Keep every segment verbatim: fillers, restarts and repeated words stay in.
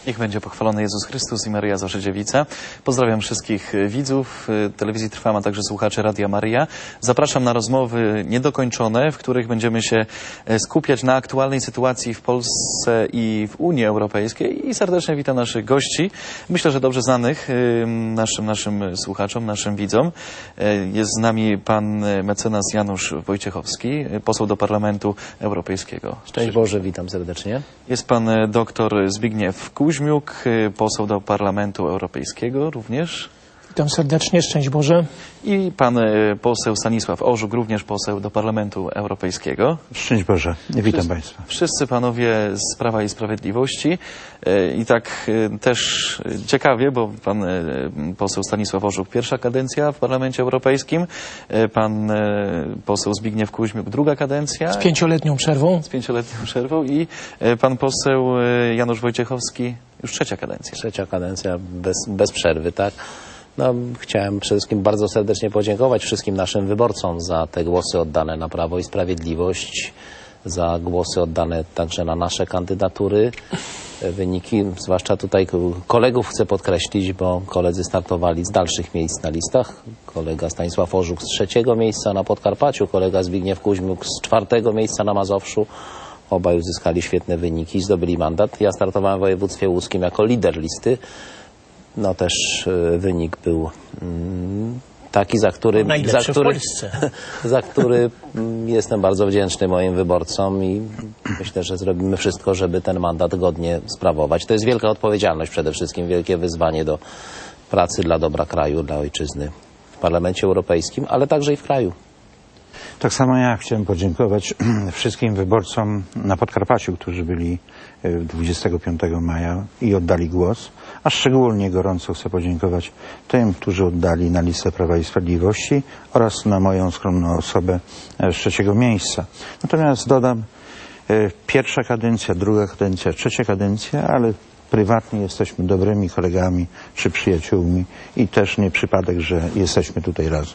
Niech będzie pochwalony Jezus Chrystus i Maryja Zawsze Dziewica. Pozdrawiam wszystkich widzów telewizji Trwam, a także słuchaczy Radia Maryja. Zapraszam na rozmowy niedokończone, w których będziemy się skupiać na aktualnej sytuacji w Polsce i w Unii Europejskiej. I serdecznie witam naszych gości, myślę, że dobrze znanych naszym, naszym słuchaczom, naszym widzom. Jest z nami pan mecenas Janusz Wojciechowski, poseł do Parlamentu Europejskiego. Szczęść Boże, witam serdecznie. Jest pan doktor Zbigniew Kuźmiuk, poseł do Parlamentu Europejskiego również. Witam serdecznie, szczęść Boże. I pan poseł Stanisław Orzuk, również poseł do Parlamentu Europejskiego. Szczęść Boże, witam wszyscy, Państwa. Wszyscy panowie z Prawa i Sprawiedliwości. I tak też ciekawie, bo pan poseł Stanisław Orzuk pierwsza kadencja w Parlamencie Europejskim, pan poseł Zbigniew Kuźmiuk druga kadencja. Z pięcioletnią przerwą. Z pięcioletnią przerwą i pan poseł Janusz Wojciechowski już trzecia kadencja. Trzecia kadencja bez, bez przerwy, tak? No, chciałem przede wszystkim bardzo serdecznie podziękować wszystkim naszym wyborcom za te głosy oddane na Prawo i Sprawiedliwość, za głosy oddane także na nasze kandydatury. Wyniki, zwłaszcza tutaj kolegów chcę podkreślić, bo koledzy startowali z dalszych miejsc na listach. Kolega Stanisław Orzuk z trzeciego miejsca na Podkarpaciu, kolega Zbigniew Kuźmiuk z czwartego miejsca na Mazowszu. Obaj uzyskali świetne wyniki i zdobyli mandat. Ja startowałem w województwie łódzkim jako lider listy. No też wynik był mm, taki, za który, za który, za który jestem bardzo wdzięczny moim wyborcom i myślę, że zrobimy wszystko, żeby ten mandat godnie sprawować. To jest wielka odpowiedzialność przede wszystkim, wielkie wyzwanie do pracy dla dobra kraju, dla ojczyzny w Parlamencie Europejskim, ale także i w kraju. Tak samo ja chciałem podziękować wszystkim wyborcom na Podkarpaciu, którzy byli dwudziestego piątego maja i oddali głos, a szczególnie gorąco chcę podziękować tym, którzy oddali na listę Prawa i Sprawiedliwości oraz na moją skromną osobę z trzeciego miejsca. Natomiast dodam, pierwsza kadencja, druga kadencja, trzecia kadencja, ale prywatnie jesteśmy dobrymi kolegami czy przyjaciółmi i też nie przypadek, że jesteśmy tutaj razem.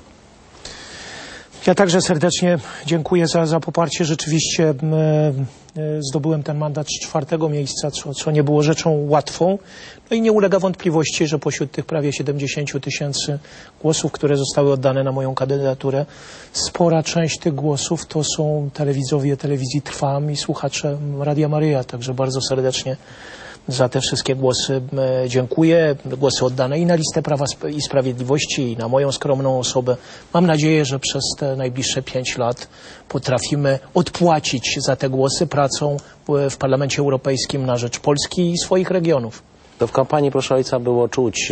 Ja także serdecznie dziękuję za, za poparcie. Rzeczywiście e, e, zdobyłem ten mandat z czwartego miejsca, co, co nie było rzeczą łatwą. No i nie ulega wątpliwości, że pośród tych prawie siedemdziesięciu tysięcy głosów, które zostały oddane na moją kandydaturę, spora część tych głosów to są telewidzowie telewizji Trwam i słuchacze Radia Maryja. Także bardzo serdecznie za te wszystkie głosy e, dziękuję. Głosy oddane i na listę Prawa i Sprawiedliwości, i na moją skromną osobę. Mam nadzieję, że przez te najbliższe pięć lat potrafimy odpłacić za te głosy pracą w, w Parlamencie Europejskim na rzecz Polski i swoich regionów. To w kampanii, proszę ojca, było czuć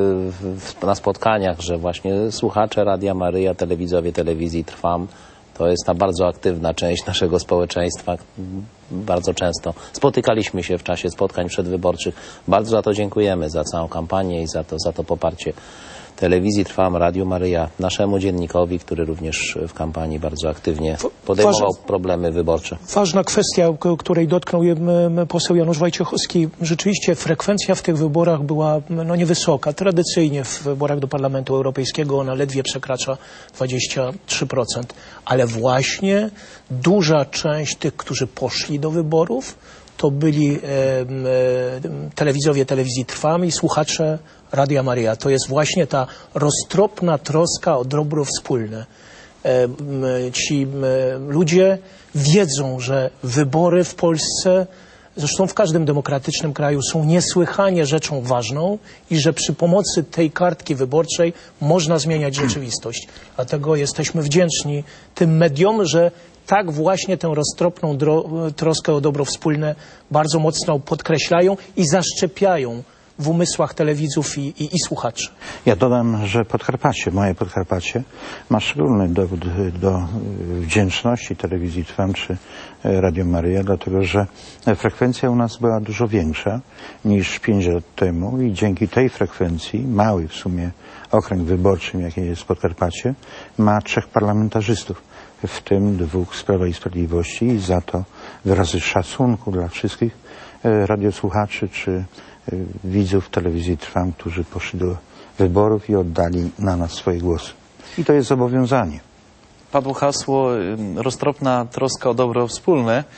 w, na spotkaniach, że właśnie słuchacze Radia Maryja, telewidzowie telewizji Trwam, to jest ta bardzo aktywna część naszego społeczeństwa. Bardzo często spotykaliśmy się w czasie spotkań przedwyborczych. Bardzo za to dziękujemy, za całą kampanię i za to, za to poparcie telewizji Trwam, Radiu Maryja, naszemu dziennikowi, który również w kampanii bardzo aktywnie podejmował Ważna, problemy wyborcze. Ważna kwestia, której dotknął poseł Janusz Wojciechowski. Rzeczywiście frekwencja w tych wyborach była no, niewysoka. Tradycyjnie w wyborach do Parlamentu Europejskiego ona ledwie przekracza dwadzieścia trzy procent. Ale właśnie duża część tych, którzy poszli do wyborów, to byli e, e, telewidzowie telewizji Trwam i słuchacze Radia Maryja. To jest właśnie ta roztropna troska o dobro wspólne. E, ci e, ludzie wiedzą, że wybory w Polsce, zresztą w każdym demokratycznym kraju, są niesłychanie rzeczą ważną i że przy pomocy tej kartki wyborczej można zmieniać rzeczywistość. Dlatego jesteśmy wdzięczni tym mediom, że tak właśnie tę roztropną troskę o dobro wspólne bardzo mocno podkreślają i zaszczepiają w umysłach telewidzów i, i, i słuchaczy. Ja dodam, że Podkarpacie, moje Podkarpacie ma szczególny dowód do wdzięczności telewizji Trwam czy Radio Maryja, dlatego że frekwencja u nas była dużo większa niż pięć lat temu i dzięki tej frekwencji, mały w sumie okręg wyborczym, jaki jest Podkarpacie, ma trzech parlamentarzystów, w tym dwóch z Prawa i Sprawiedliwości i za to wyrazy szacunku dla wszystkich radiosłuchaczy czy widzów telewizji Trwam, którzy poszli do wyborów i oddali na nas swoje głosy. I to jest zobowiązanie. Padło hasło roztropna troska o dobro wspólne.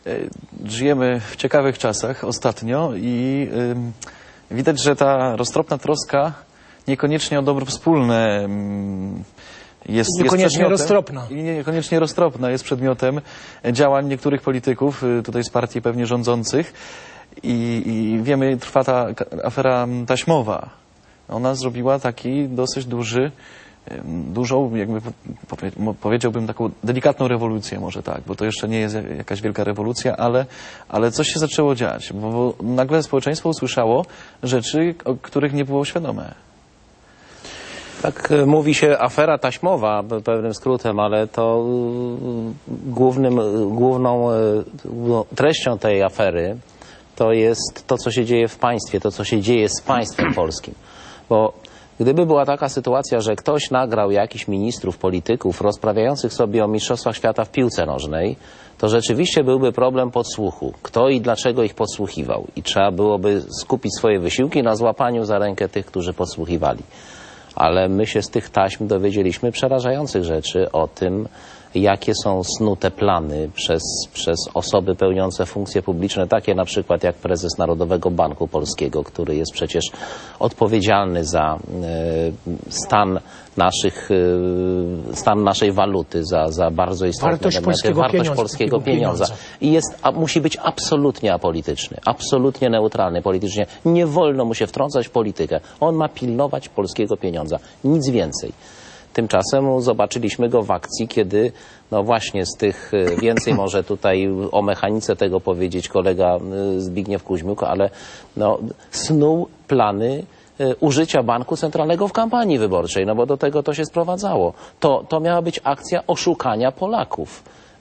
Żyjemy w ciekawych czasach ostatnio i y, widać, że ta roztropna troska niekoniecznie o dobro wspólne y, jest, Niekoniecznie jest roztropna. I niekoniecznie roztropna jest przedmiotem działań niektórych polityków, y, tutaj z partii pewnie rządzących. I, I wiemy, trwa ta afera taśmowa. Ona zrobiła taki dosyć duży, dużą, jakby powie, powiedziałbym, taką delikatną rewolucję może tak, bo to jeszcze nie jest jakaś wielka rewolucja, ale, ale coś się zaczęło dziać, bo, bo nagle społeczeństwo usłyszało rzeczy, o których nie było świadome. Tak mówi się afera taśmowa, pewnym skrótem, ale to głównym, główną treścią tej afery to jest to, co się dzieje w państwie, to, co się dzieje z państwem polskim. Bo gdyby była taka sytuacja, że ktoś nagrał jakichś ministrów, polityków rozprawiających sobie o mistrzostwach świata w piłce nożnej, to rzeczywiście byłby problem podsłuchu. Kto i dlaczego ich podsłuchiwał? I trzeba byłoby skupić swoje wysiłki na złapaniu za rękę tych, którzy podsłuchiwali. Ale my się z tych taśm dowiedzieliśmy przerażających rzeczy o tym, jakie są snute plany przez, przez osoby pełniące funkcje publiczne, takie na przykład jak prezes Narodowego Banku Polskiego, który jest przecież odpowiedzialny za e, stan, naszych, e, stan naszej waluty, za, za bardzo istotne wartość elementy, polskiego wartość pieniądza, polskiego pieniądza. pieniądza. I jest, a, musi być absolutnie apolityczny, absolutnie neutralny politycznie. Nie wolno mu się wtrącać w politykę. On ma pilnować polskiego pieniądza. Nic więcej. Tymczasem zobaczyliśmy go w akcji, kiedy no właśnie z tych, więcej może tutaj o mechanice tego powiedzieć kolega Zbigniew Kuźmiuk, ale no, snuł plany użycia banku centralnego w kampanii wyborczej, no bo do tego to się sprowadzało. To, to miała być akcja oszukania Polaków.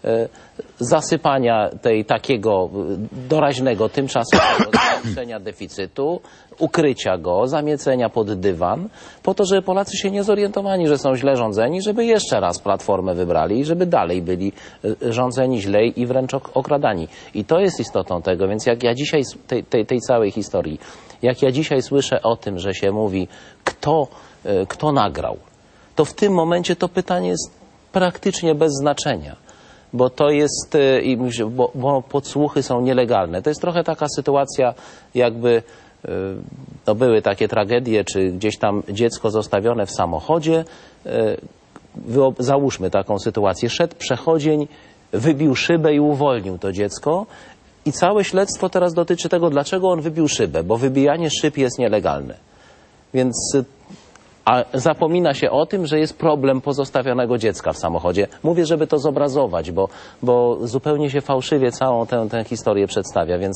Zasypania tej takiego doraźnego, tymczasowego zmniejszenia deficytu, ukrycia go, zamiecenia pod dywan, po to, żeby Polacy się nie zorientowali, że są źle rządzeni, żeby jeszcze raz Platformę wybrali i żeby dalej byli rządzeni źle i wręcz okradani. I to jest istotą tego, więc jak ja dzisiaj, tej, tej, tej całej historii, jak ja dzisiaj słyszę o tym, że się mówi, kto, kto nagrał, to w tym momencie to pytanie jest praktycznie bez znaczenia. Bo to jest, bo, bo podsłuchy są nielegalne. To jest trochę taka sytuacja, jakby no były takie tragedie, czy gdzieś tam dziecko zostawione w samochodzie. Załóżmy taką sytuację. Szedł przechodzień, wybił szybę i uwolnił to dziecko. I całe śledztwo teraz dotyczy tego, dlaczego on wybił szybę, bo wybijanie szyb jest nielegalne. Więc a zapomina się o tym, że jest problem pozostawionego dziecka w samochodzie. Mówię, żeby to zobrazować, bo, bo zupełnie się fałszywie całą tę, tę historię przedstawia, więc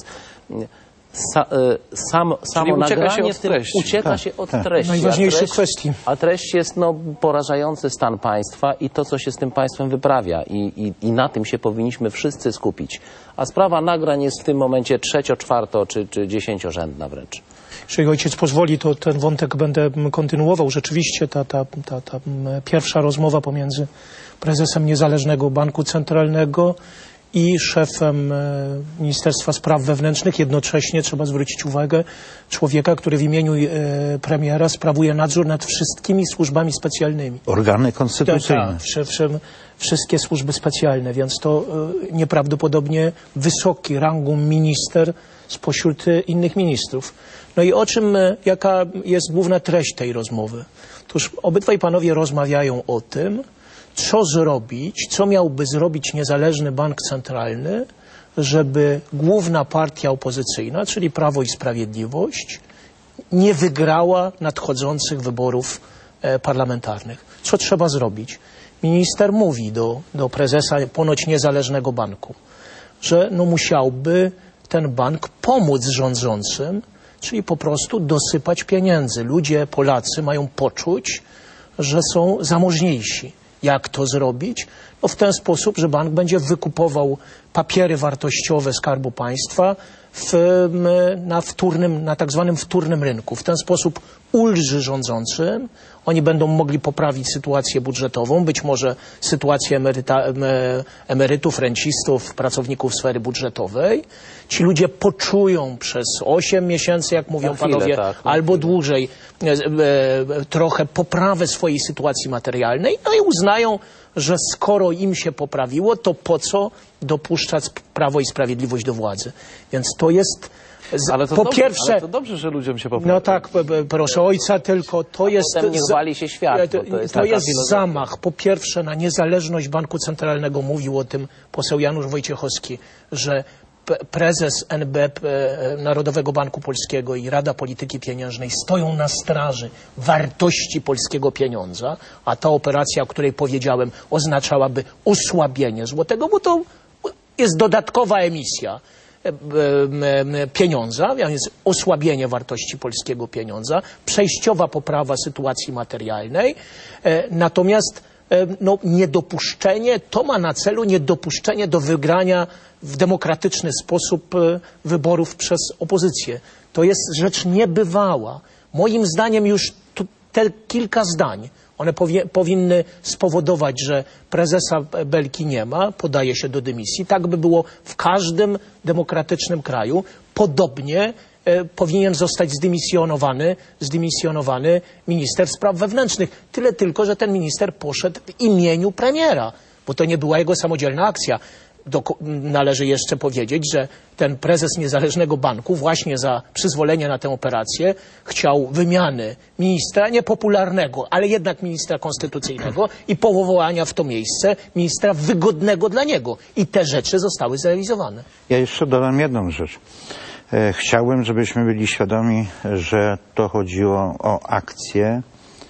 sa, sam, samo nagranie w tym ucieka tak, się od tak. treści. Najważniejszych a treść, kwestii. A treść jest no, porażający stan państwa i to, co się z tym państwem wyprawia. I, i, I na tym się powinniśmy wszyscy skupić. A sprawa nagrań jest w tym momencie trzecio, czwarto czy, czy dziesięciorzędna wręcz. Jeżeli ojciec pozwoli, to ten wątek będę kontynuował. Rzeczywiście ta, ta, ta, ta pierwsza rozmowa pomiędzy prezesem Niezależnego Banku Centralnego i szefem Ministerstwa Spraw Wewnętrznych, jednocześnie trzeba zwrócić uwagę człowieka, który w imieniu premiera sprawuje nadzór nad wszystkimi służbami specjalnymi. Organy konstytucyjne. Tak, wszystkie służby specjalne, więc to nieprawdopodobnie wysoki rangą minister spośród innych ministrów. No i o czym, jaka jest główna treść tej rozmowy? Otóż obydwaj panowie rozmawiają o tym, co zrobić, co miałby zrobić niezależny bank centralny, żeby główna partia opozycyjna, czyli Prawo i Sprawiedliwość, nie wygrała nadchodzących wyborów e, parlamentarnych. Co trzeba zrobić? Minister mówi do, do prezesa ponoć niezależnego banku, że no musiałby ten bank pomóc rządzącym, czyli po prostu dosypać pieniędzy. Ludzie, Polacy mają poczuć, że są zamożniejsi. Jak to zrobić? No w ten sposób, że bank będzie wykupował papiery wartościowe Skarbu Państwa w, na wtórnym, na tak zwanym wtórnym rynku. W ten sposób ulży rządzącym. Oni będą mogli poprawić sytuację budżetową, być może sytuację emeryta, emerytów, rencistów, pracowników sfery budżetowej. Ci ludzie poczują przez osiem miesięcy, jak mówią chwilę, panowie, tak, albo chwilę. dłużej, e, e, trochę poprawę swojej sytuacji materialnej, no i uznają, że skoro im się poprawiło, to po co dopuszczać Prawo i Sprawiedliwość do władzy. Więc to jest... Z, Ale to po dobrze, pierwsze... ale to dobrze, że ludziom się poprawiło. No tak, p- p- proszę ojca, tylko to jest... potem niech wali się świat, to, bo to jest to taka jest filozofia. zamach, po pierwsze, na niezależność Banku Centralnego. Mówił o tym poseł Janusz Wojciechowski, że p- prezes N B P, e, Narodowego Banku Polskiego i Rada Polityki Pieniężnej stoją na straży wartości polskiego pieniądza, a ta operacja, o której powiedziałem, oznaczałaby osłabienie złotego, bo to jest dodatkowa emisja pieniądza, a więc osłabienie wartości polskiego pieniądza, przejściowa poprawa sytuacji materialnej, natomiast no, niedopuszczenie, to ma na celu niedopuszczenie do wygrania w demokratyczny sposób wyborów przez opozycję. To jest rzecz niebywała. Moim zdaniem już tu, te kilka zdań, one powie, powinny spowodować, że prezesa Belki nie ma, podaje się do dymisji. Tak by było w każdym demokratycznym kraju. Podobnie e, powinien zostać zdymisjonowany, zdymisjonowany minister spraw wewnętrznych. Tyle tylko, że ten minister poszedł w imieniu premiera, bo to nie była jego samodzielna akcja. Do, należy jeszcze powiedzieć, że ten prezes Niezależnego Banku właśnie za przyzwolenie na tę operację chciał wymiany ministra niepopularnego, ale jednak ministra konstytucyjnego i powołania w to miejsce ministra wygodnego dla niego. I te rzeczy zostały zrealizowane. Ja jeszcze dodam jedną rzecz. E, chciałbym, żebyśmy byli świadomi, że to chodziło o akcję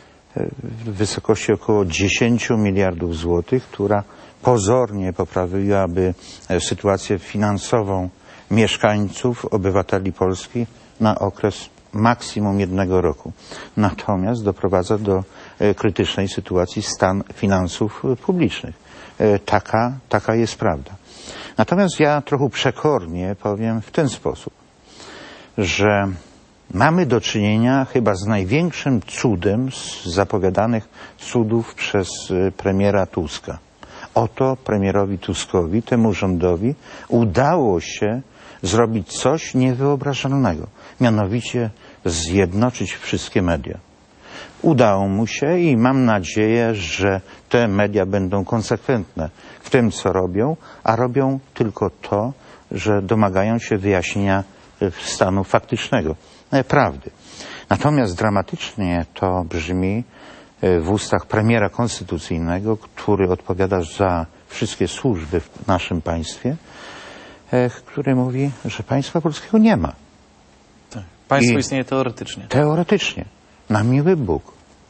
w wysokości około dziesięć miliardów złotych, która pozornie poprawiłaby sytuację finansową mieszkańców, obywateli Polski na okres maksimum jednego roku. Natomiast doprowadza do krytycznej sytuacji stan finansów publicznych. Taka, taka jest prawda. Natomiast ja trochę przekornie powiem w ten sposób, że mamy do czynienia chyba z największym cudem z zapowiadanych cudów przez premiera Tuska. Oto premierowi Tuskowi, temu rządowi udało się zrobić coś niewyobrażalnego. Mianowicie zjednoczyć wszystkie media. Udało mu się i mam nadzieję, że te media będą konsekwentne w tym, co robią, a robią tylko to, że domagają się wyjaśnienia stanu faktycznego, prawdy. Natomiast dramatycznie to brzmi w ustach premiera konstytucyjnego, który odpowiada za wszystkie służby w naszym państwie, który mówi, że państwa polskiego nie ma. Tak. Państwo I istnieje teoretycznie. Teoretycznie. Na miły Bóg.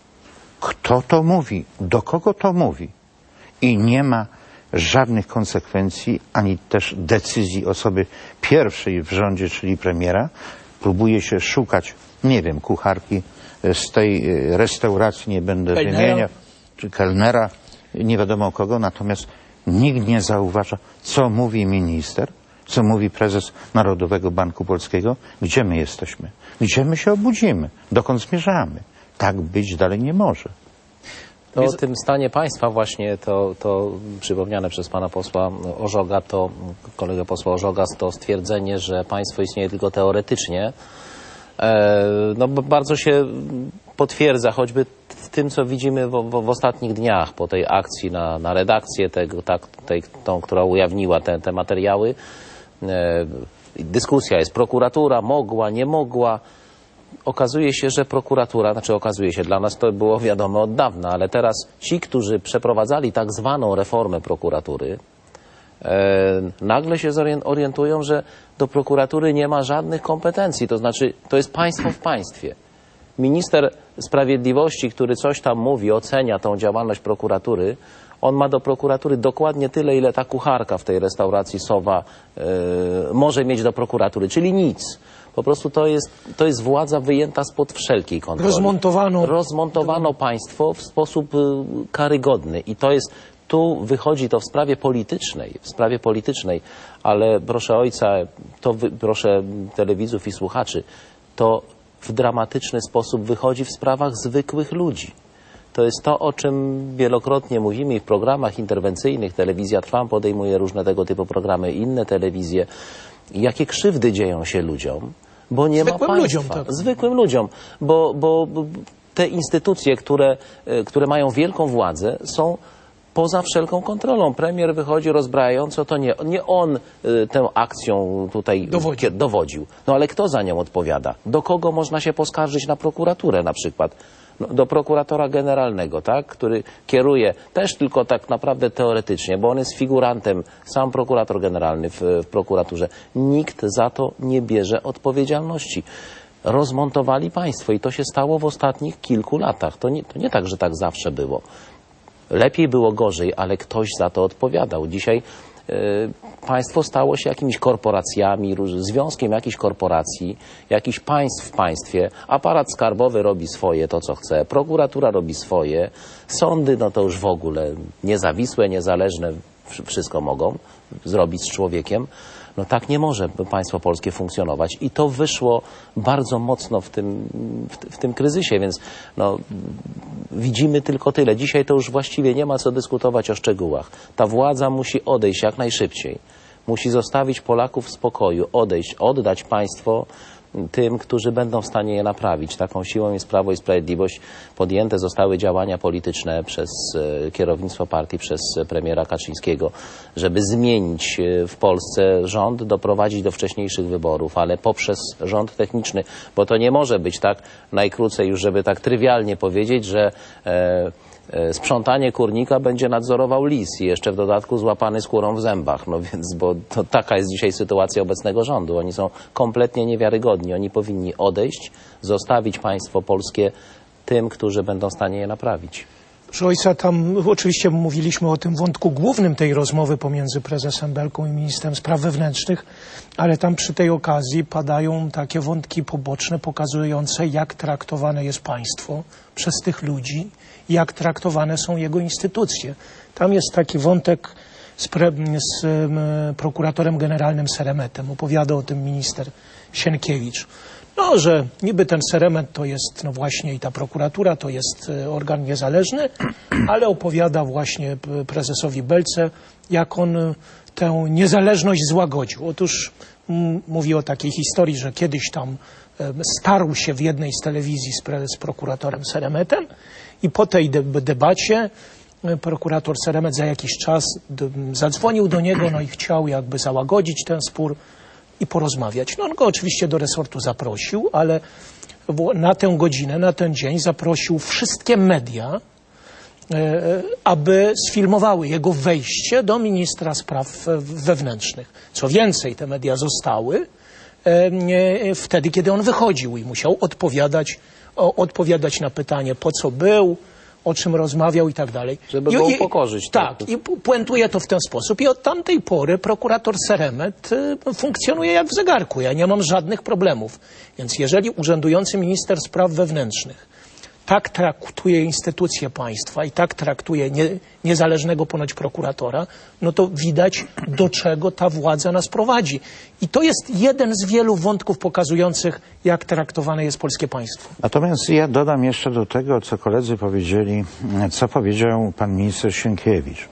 Kto to mówi? Do kogo to mówi? I nie ma żadnych konsekwencji, ani też decyzji osoby pierwszej w rządzie, czyli premiera. Próbuje się szukać, nie wiem, kucharki z tej restauracji, nie będę Kelnera. wymieniał, czy kelnera, nie wiadomo kogo, natomiast nikt nie zauważa, co mówi minister, co mówi prezes Narodowego Banku Polskiego, gdzie my jesteśmy, gdzie my się obudzimy, dokąd zmierzamy. Tak być dalej nie może. To o tym stanie państwa właśnie, to, to przypomniane przez pana posła Ożoga, to kolegę posła Ożoga, to stwierdzenie, że państwo istnieje tylko teoretycznie, e, no bardzo się potwierdza, choćby w tym, co widzimy w, w, w ostatnich dniach po tej akcji na, na redakcję, tego, tak, tej, tą, która ujawniła te, te materiały. E, dyskusja jest, prokuratura mogła, nie mogła. Okazuje się, że prokuratura, znaczy okazuje się, dla nas to było wiadome od dawna, ale teraz ci, którzy przeprowadzali tak zwaną reformę prokuratury, e, nagle się zorientują, że do prokuratury nie ma żadnych kompetencji, to znaczy to jest państwo w państwie. Minister Sprawiedliwości, który coś tam mówi, ocenia tą działalność prokuratury, on ma do prokuratury dokładnie tyle, ile ta kucharka w tej restauracji Sowa e, może mieć do prokuratury, czyli nic. Po prostu to jest, to jest władza wyjęta spod wszelkiej kontroli. Rozmontowano. Rozmontowano państwo w sposób y, karygodny i to jest, tu wychodzi to w sprawie politycznej, w sprawie politycznej, ale proszę ojca, to wy, proszę telewidzów i słuchaczy, to w dramatyczny sposób wychodzi w sprawach zwykłych ludzi. To jest to, o czym wielokrotnie mówimy i w programach interwencyjnych. Telewizja Trwam podejmuje różne tego typu programy, inne telewizje. Jakie krzywdy dzieją się ludziom, bo nie Zwykłym ma państwa. ludziom, tak. Zwykłym ludziom, bo, bo te instytucje, które, które mają wielką władzę, są poza wszelką kontrolą. Premier wychodzi rozbrajająco, to nie, nie on y, tę akcją tutaj Dowodził. dowodził. No ale kto za nią odpowiada? Do kogo można się poskarżyć na prokuraturę na przykład? No, do prokuratora generalnego, tak, który kieruje też tylko tak naprawdę teoretycznie, bo on jest figurantem, sam prokurator generalny w, w prokuraturze. Nikt za to nie bierze odpowiedzialności. Rozmontowali państwo i to się stało w ostatnich kilku latach. To nie, to nie tak, że tak zawsze było. Lepiej było gorzej, ale ktoś za to odpowiadał. Dzisiaj y, państwo stało się jakimiś korporacjami, związkiem jakichś korporacji, jakichś państw w państwie. Aparat skarbowy robi swoje, to co chce. Prokuratura robi swoje. Sądy, no to już w ogóle niezawisłe, niezależne, wszystko mogą zrobić z człowiekiem. No tak nie może państwo polskie funkcjonować i to wyszło bardzo mocno w tym, w, w tym kryzysie, więc no, widzimy tylko tyle. Dzisiaj to już właściwie nie ma co dyskutować o szczegółach. Ta władza musi odejść jak najszybciej. Musi zostawić Polaków w spokoju, odejść, oddać państwo tym, którzy będą w stanie je naprawić. Taką siłą jest Prawo i Sprawiedliwość. Podjęte zostały działania polityczne przez e, kierownictwo partii, przez premiera Kaczyńskiego, żeby zmienić e, w Polsce rząd, doprowadzić do wcześniejszych wyborów, ale poprzez rząd techniczny, bo to nie może być tak najkrócej już, żeby tak trywialnie powiedzieć, że e, sprzątanie kurnika będzie nadzorował lis i jeszcze w dodatku złapany skórą w zębach. No więc, bo to taka jest dzisiaj sytuacja obecnego rządu. Oni są kompletnie niewiarygodni. Oni powinni odejść, zostawić państwo polskie tym, którzy będą w stanie je naprawić. Proszę ojca, tam oczywiście mówiliśmy o tym wątku głównym tej rozmowy pomiędzy prezesem Belką i ministrem spraw wewnętrznych, ale tam przy tej okazji padają takie wątki poboczne pokazujące, jak traktowane jest państwo przez tych ludzi, jak traktowane są jego instytucje. Tam jest taki wątek z, pre, z um, prokuratorem generalnym Seremetem. Opowiada o tym minister Sienkiewicz. No, że niby ten Seremet to jest, no właśnie i ta prokuratura to jest organ niezależny, ale opowiada właśnie prezesowi Belce, jak on tę niezależność złagodził. Otóż m, mówi o takiej historii, że kiedyś tam um, starł się w jednej z telewizji z, pre, z prokuratorem Seremetem i po tej de debacie prokurator Seremet za jakiś czas zadzwonił do niego, no i chciał jakby załagodzić ten spór i porozmawiać. No on go oczywiście do resortu zaprosił, ale na tę godzinę, na ten dzień zaprosił wszystkie media, e, aby sfilmowały jego wejście do ministra spraw wewnętrznych. Co więcej, te media zostały e, wtedy, kiedy on wychodził i musiał odpowiadać, o, odpowiadać na pytanie, po co był, o czym rozmawiał i tak dalej. Żeby go upokorzyć. Tak, tak, i puentuje to w ten sposób. I od tamtej pory prokurator Seremet y, funkcjonuje jak w zegarku. Ja nie mam żadnych problemów. Więc jeżeli urzędujący minister spraw wewnętrznych tak traktuje instytucje państwa i tak traktuje nie, niezależnego ponoć prokuratora, no to widać, do czego ta władza nas prowadzi. I to jest jeden z wielu wątków pokazujących, jak traktowane jest polskie państwo. Natomiast ja dodam jeszcze do tego, co koledzy powiedzieli, co powiedział pan minister Sienkiewicz.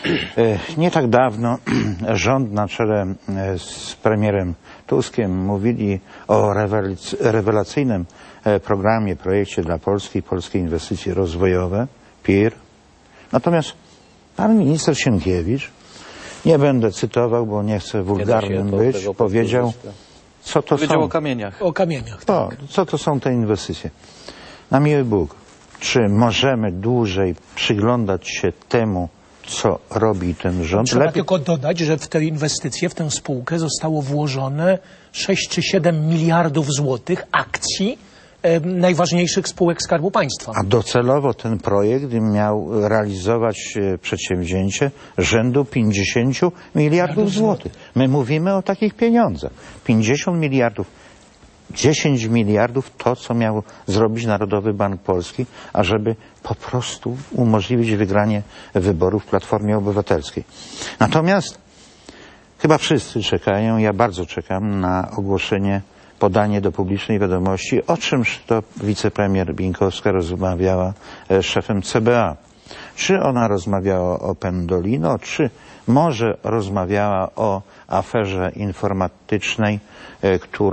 Nie tak dawno rząd na czele z premierem Tuskiem mówili o rewelacyjnym programie, projekcie dla Polski, Polskie Inwestycje Rozwojowe, P I R. Natomiast pan minister Sienkiewicz, nie będę cytował, bo nie chcę wulgarnym być, powiedział, co to powiedział są... o kamieniach. O kamieniach, o, tak. Co to są te inwestycje? Na miły Bóg, czy możemy dłużej przyglądać się temu, co robi ten rząd? Trzeba Lepiej... tylko dodać, że w te inwestycje, w tę spółkę zostało włożone sześć czy siedem miliardów złotych akcji e, najważniejszych spółek Skarbu Państwa. A docelowo ten projekt miał realizować e, przedsięwzięcie rzędu pięćdziesięciu miliardów złotych. My mówimy o takich pieniądzach. pięćdziesiąt miliardów, dziesięć miliardów to, co miał zrobić Narodowy Bank Polski, ażeby po prostu umożliwić wygranie wyborów w Platformie Obywatelskiej. Natomiast chyba wszyscy czekają, ja bardzo czekam na ogłoszenie, podanie do publicznej wiadomości, o czymż to wicepremier Bieńkowska rozmawiała z szefem C B A. Czy ona rozmawiała o Pendolino, czy może rozmawiała o aferze informatycznej, która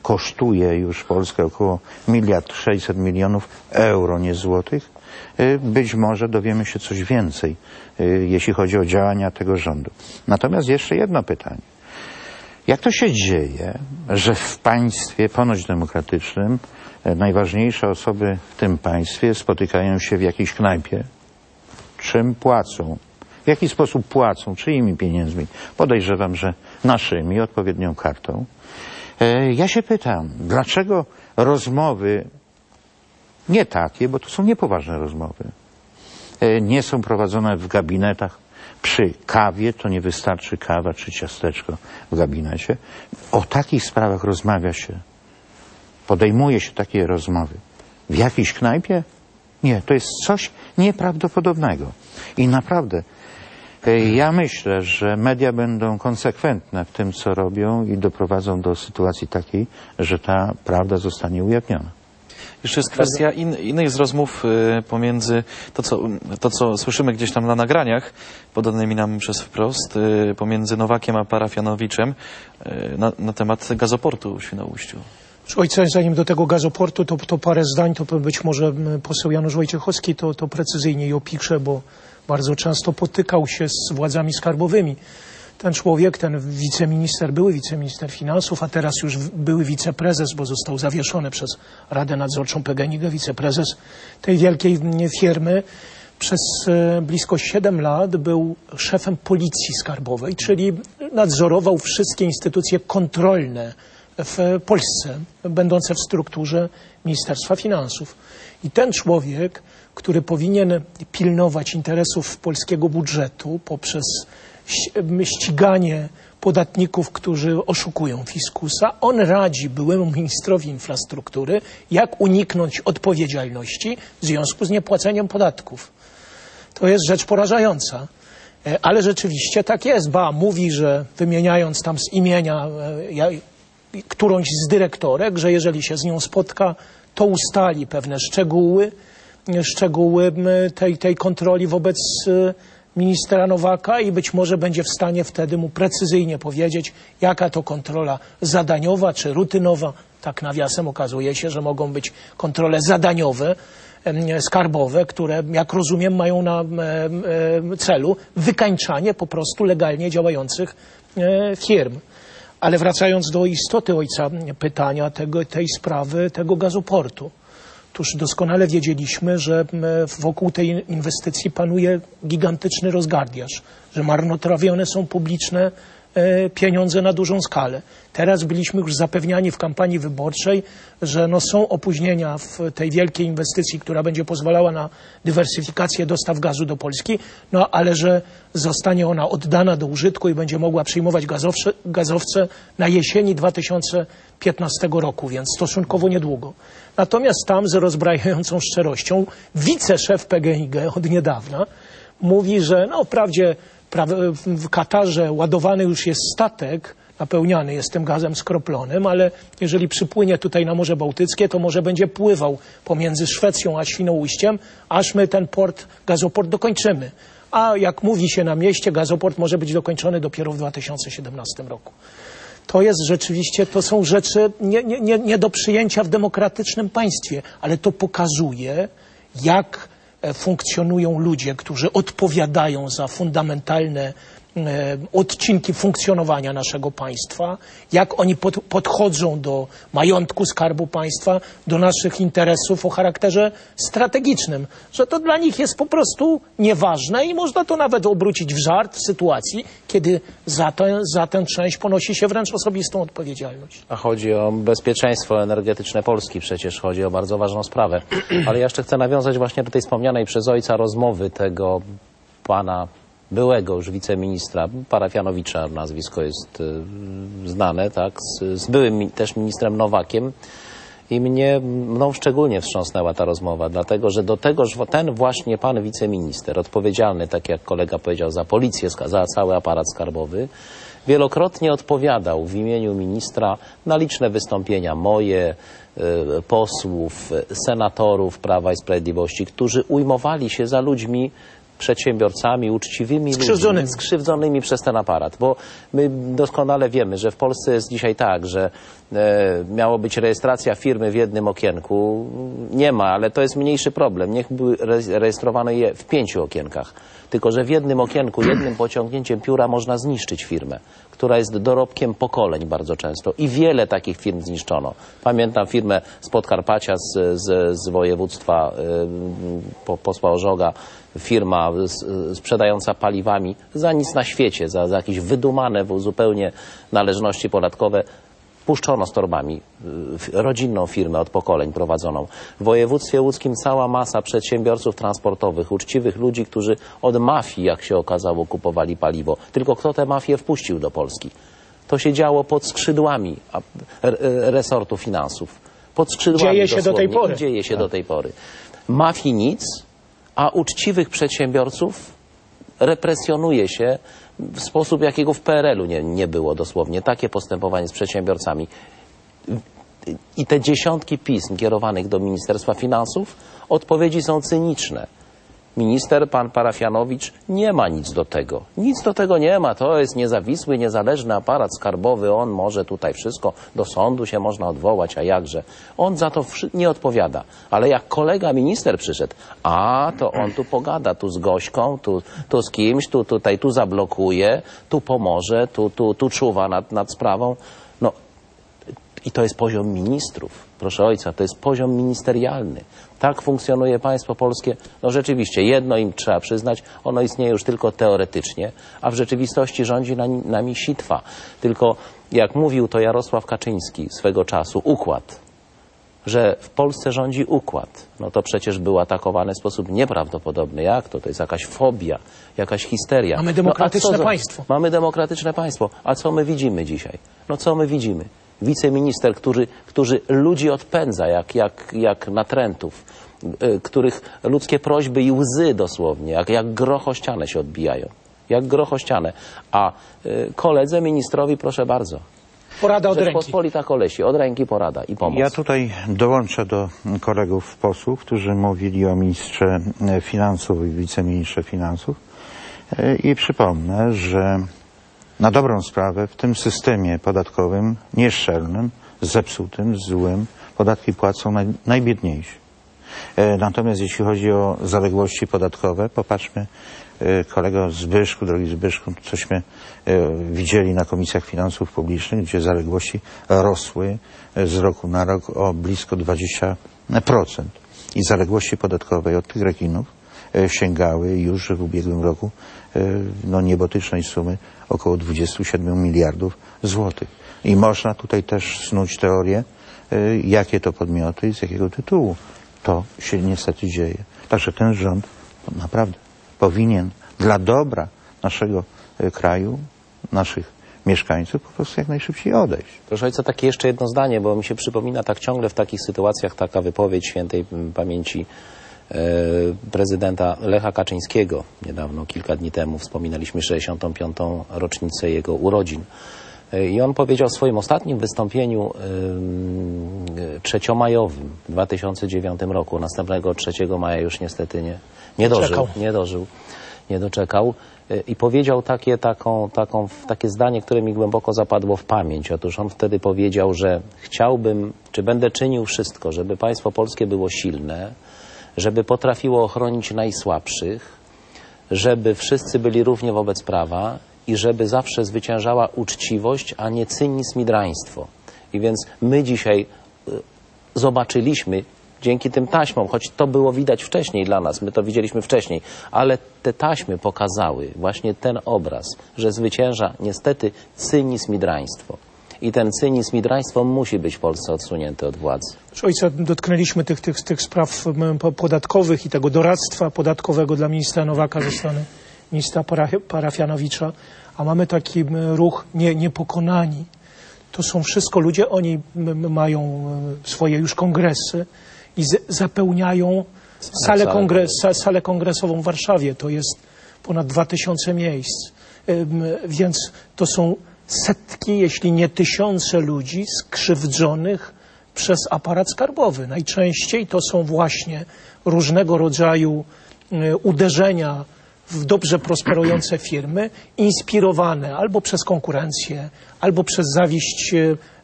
kosztuje już Polskę około miliard sześćset milionów euro, nie złotych. Być może dowiemy się coś więcej, jeśli chodzi o działania tego rządu. Natomiast jeszcze jedno pytanie. Jak to się dzieje, że w państwie ponoć demokratycznym najważniejsze osoby w tym państwie spotykają się w jakiejś knajpie? Czym płacą? W jaki sposób płacą? Czyimi pieniędzmi? Podejrzewam, że naszymi, odpowiednią kartą. Ja się pytam, dlaczego rozmowy nie takie, bo to są niepoważne rozmowy, nie są prowadzone w gabinetach przy kawie, to nie wystarczy kawa czy ciasteczko w gabinecie. O takich sprawach rozmawia się, podejmuje się takie rozmowy. W jakiejś knajpie? Nie, to jest coś nieprawdopodobnego. I naprawdę, ja myślę, że media będą konsekwentne w tym, co robią i doprowadzą do sytuacji takiej, że ta prawda zostanie ujawniona. Jeszcze jest kwestia in, innej z rozmów y, pomiędzy to co, to, co słyszymy gdzieś tam na nagraniach, podanymi nam przez Wprost, y, pomiędzy Nowakiem a Parafianowiczem y, na, na temat gazoportu w Świnoujściu. Ojca, zanim do tego gazoportu, to, to parę zdań, to być może poseł Janusz Wojciechowski to, to precyzyjniej opisze, bo bardzo często potykał się z władzami skarbowymi. Ten człowiek, ten wiceminister, były wiceminister finansów, a teraz już były wiceprezes, bo został zawieszony przez Radę Nadzorczą P G N i G, wiceprezes tej wielkiej firmy, przez blisko siedem lat był szefem policji skarbowej, czyli nadzorował wszystkie instytucje kontrolne w Polsce, będące w strukturze Ministerstwa Finansów. I ten człowiek, który powinien pilnować interesów polskiego budżetu poprzez ściganie podatników, którzy oszukują fiskusa, on radzi byłemu ministrowi infrastruktury, jak uniknąć odpowiedzialności w związku z niepłaceniem podatków. To jest rzecz porażająca. Ale rzeczywiście tak jest. Ba, mówi, że wymieniając tam z imienia ja, którąś z dyrektorek, że jeżeli się z nią spotka, to ustali pewne szczegóły, szczegóły tej, tej kontroli wobec ministra Nowaka i być może będzie w stanie wtedy mu precyzyjnie powiedzieć, jaka to kontrola zadaniowa czy rutynowa. Tak nawiasem okazuje się, że mogą być kontrole zadaniowe, skarbowe, które, jak rozumiem, mają na celu wykańczanie po prostu legalnie działających firm. Ale wracając do istoty ojca pytania tego, tej sprawy, tego gazoportu. Otóż doskonale wiedzieliśmy, że wokół tej inwestycji panuje gigantyczny rozgardiaż, że marnotrawione są publiczne pieniądze na dużą skalę. Teraz byliśmy już zapewniani w kampanii wyborczej, że no są opóźnienia w tej wielkiej inwestycji, która będzie pozwalała na dywersyfikację dostaw gazu do Polski, no ale że zostanie ona oddana do użytku i będzie mogła przyjmować gazowce, gazowce na jesieni dwa tysiące piętnastego roku, więc stosunkowo niedługo. Natomiast tam z rozbrajającą szczerością wiceszef P G N i G od niedawna mówi, że no wprawdzie w Katarze ładowany już jest statek, napełniany jest tym gazem skroplonym, ale jeżeli przypłynie tutaj na Morze Bałtyckie, to może będzie pływał pomiędzy Szwecją a Świnoujściem, aż my ten port, gazoport dokończymy. A jak mówi się na mieście, gazoport może być dokończony dopiero w dwa tysiące siedemnastym roku. To jest rzeczywiście, to są rzeczy nie, nie, nie, nie do przyjęcia w demokratycznym państwie, ale to pokazuje, jak funkcjonują ludzie, którzy odpowiadają za fundamentalne e, odcinki funkcjonowania naszego państwa, jak oni pod, podchodzą do majątku Skarbu Państwa, do naszych interesów o charakterze strategicznym, że to dla nich jest po prostu nieważne i można to nawet obrócić w żart w sytuacji, kiedy za, to, za tę część ponosi się wręcz osobistą odpowiedzialność. A chodzi o bezpieczeństwo energetyczne Polski, przecież chodzi o bardzo ważną sprawę. Ale ja jeszcze chcę nawiązać właśnie do tej wspomnianej przez ojca rozmowy tego pana byłego już wiceministra Parafianowicza, nazwisko jest y, znane, tak, z, z byłym mi, też ministrem Nowakiem. I mnie, mną szczególnie wstrząsnęła ta rozmowa, dlatego że do tegoż ten właśnie pan wiceminister, odpowiedzialny, tak jak kolega powiedział, za policję, za cały aparat skarbowy, wielokrotnie odpowiadał w imieniu ministra na liczne wystąpienia moje, y, posłów, senatorów Prawa i Sprawiedliwości, którzy ujmowali się za ludźmi, przedsiębiorcami, uczciwymi skrzywdzonymi. ludźmi, skrzywdzonymi przez ten aparat. Bo my doskonale wiemy, że w Polsce jest dzisiaj tak, że e, miało być rejestracja firmy w jednym okienku. Nie ma, ale to jest mniejszy problem. Niech by re rejestrowano je w pięciu okienkach. Tylko że w jednym okienku, jednym pociągnięciem pióra można zniszczyć firmę, która jest dorobkiem pokoleń bardzo często. I wiele takich firm zniszczono. Pamiętam firmę z Podkarpacia, z, z, z województwa y, po, posła Ożoga, firma z, sprzedająca paliwami za nic na świecie, za, za jakieś wydumane zupełnie należności podatkowe. Puszczono z torbami y, rodzinną firmę od pokoleń prowadzoną. W województwie łódzkim cała masa przedsiębiorców transportowych, uczciwych ludzi, którzy od mafii, jak się okazało, kupowali paliwo. Tylko kto tę mafię wpuścił do Polski? To się działo pod skrzydłami a, r, resortu finansów. Pod skrzydłami dzieje się do tej pory. I dzieje się tak. do tej pory. Mafii nic, a uczciwych przedsiębiorców represjonuje się w sposób, jakiego w P R L u nie, nie było dosłownie. Takie postępowanie z przedsiębiorcami. I te dziesiątki pism kierowanych do Ministerstwa Finansów, odpowiedzi są cyniczne. Minister, pan Parafianowicz, nie ma nic do tego. Nic do tego nie ma. To jest niezawisły, niezależny aparat skarbowy. On może tutaj wszystko, do sądu się można odwołać, a jakże. On za to nie odpowiada. Ale jak kolega minister przyszedł, a to on tu pogada, tu z Gośką, tu, tu z kimś, tu tutaj, tu zablokuje, tu pomoże, tu, tu, tu czuwa nad, nad sprawą. No i to jest poziom ministrów. Proszę ojca, to jest poziom ministerialny. Tak funkcjonuje państwo polskie. No rzeczywiście, jedno im trzeba przyznać, ono istnieje już tylko teoretycznie, a w rzeczywistości rządzi nami sitwa. Tylko, jak mówił to Jarosław Kaczyński swego czasu, układ, że w Polsce rządzi układ, no to przecież był atakowany w sposób nieprawdopodobny. Jak to? To jest jakaś fobia, jakaś histeria. Mamy demokratyczne no, co, państwo. Mamy demokratyczne państwo. A co my widzimy dzisiaj? No co my widzimy? Wiceminister, który, który ludzi odpędza jak, jak, jak natrętów, y, których ludzkie prośby i łzy dosłownie, jak, jak groch o ścianę się odbijają. Jak groch o ścianę. A y, koledze ministrowi, proszę bardzo. Porada od ręki. Rzeczpospolita kolesi, od ręki porada i pomoc. Ja tutaj dołączę do kolegów posłów, którzy mówili o ministrze finansów i wiceministrze finansów i przypomnę, że na dobrą sprawę w tym systemie podatkowym nieszczelnym, zepsutym, złym, podatki płacą naj, najbiedniejsi. E, natomiast jeśli chodzi o zaległości podatkowe, popatrzmy, e, kolego Zbyszku, drogi Zbyszku, cośmy e, widzieli na komisjach finansów publicznych, gdzie zaległości rosły e, z roku na rok o blisko dwadzieścia procent. I zaległości podatkowe od tych rekinów e, sięgały już w ubiegłym roku e, no, niebotycznej sumy około dwudziestu siedmiu miliardów złotych. I można tutaj też snuć teorię, y, jakie to podmioty i z jakiego tytułu to się niestety dzieje. Także ten rząd naprawdę powinien dla dobra naszego y, kraju, naszych mieszkańców po prostu jak najszybciej odejść. Proszę ojca, takie jeszcze jedno zdanie, bo mi się przypomina tak ciągle w takich sytuacjach taka wypowiedź świętej pamięci prezydenta Lecha Kaczyńskiego. Niedawno, kilka dni temu wspominaliśmy sześćdziesiątą piątą rocznicę jego urodzin. I on powiedział w swoim ostatnim wystąpieniu trzeciomajowym w dwa tysiące dziewiątym roku. Następnego trzeciego maja już niestety nie, nie dożył. Nie dożył. Nie doczekał. I powiedział takie, taką, taką, takie zdanie, które mi głęboko zapadło w pamięć. Otóż on wtedy powiedział, że chciałbym, czy będę czynił wszystko, żeby państwo polskie było silne, żeby potrafiło ochronić najsłabszych, żeby wszyscy byli równie wobec prawa i żeby zawsze zwyciężała uczciwość, a nie cynizm i draństwo. I więc my dzisiaj y, zobaczyliśmy dzięki tym taśmom, choć to było widać wcześniej dla nas, my to widzieliśmy wcześniej, ale te taśmy pokazały właśnie ten obraz, że zwycięża niestety cynizm i draństwo. I ten cynizm i draństwo musi być w Polsce odsunięty od władzy. Proszę ojca, dotknęliśmy tych, tych, tych spraw podatkowych i tego doradztwa podatkowego dla ministra Nowaka ze strony ministra Parafianowicza, a mamy taki ruch nie, niepokonani. To są wszystko ludzie, oni mają swoje już kongresy i z, zapełniają salę, kongres, salę kongresową w Warszawie. To jest ponad dwa tysiące miejsc. Więc to są setki, jeśli nie tysiące ludzi skrzywdzonych przez aparat skarbowy. Najczęściej to są właśnie różnego rodzaju uderzenia w dobrze prosperujące firmy, inspirowane albo przez konkurencję, albo przez zawiść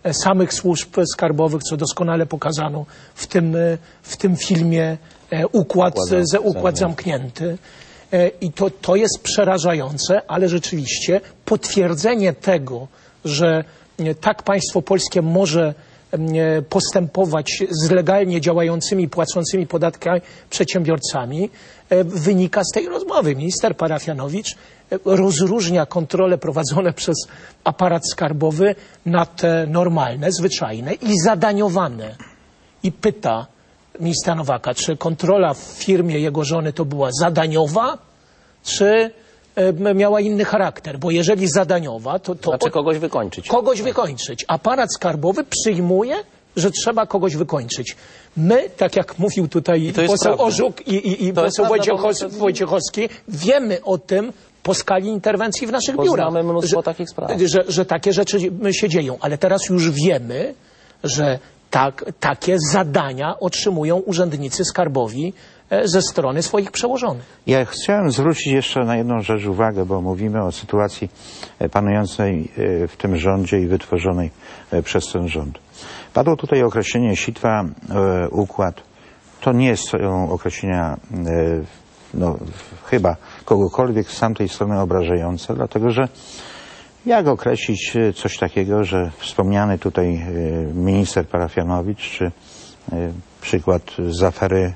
samych służb skarbowych, co doskonale pokazano w tym, w tym filmie Układ, Układ, z, układ zamknięty. I to, to jest przerażające, ale rzeczywiście potwierdzenie tego, że tak państwo polskie może postępować z legalnie działającymi, płacącymi podatki przedsiębiorcami, wynika z tej rozmowy. Minister Parafianowicz rozróżnia kontrole prowadzone przez aparat skarbowy na te normalne, zwyczajne i zadaniowane. I pyta ministra Nowaka, czy kontrola w firmie jego żony to była zadaniowa, czy miała inny charakter, bo jeżeli zadaniowa, to... to znaczy kogoś wykończyć. Kogoś wykończyć. Aparat skarbowy przyjmuje, że trzeba kogoś wykończyć. My, tak jak mówił tutaj poseł Orzuk i, i, i poseł Wojciechowski, Wojciechowski, wiemy o tym po skali interwencji w naszych biurach. Znamy mnóstwo że, takich spraw. Że, że takie rzeczy się dzieją. Ale teraz już wiemy, że tak, takie zadania otrzymują urzędnicy skarbowi ze strony swoich przełożonych. Ja chciałem zwrócić jeszcze na jedną rzecz uwagę, bo mówimy o sytuacji panującej w tym rządzie i wytworzonej przez ten rząd. Padło tutaj określenie sitwa, układ. To nie są określenia no, chyba kogokolwiek z tamtej strony obrażające, dlatego że jak określić coś takiego, że wspomniany tutaj minister Parafianowicz, czy przykład z afery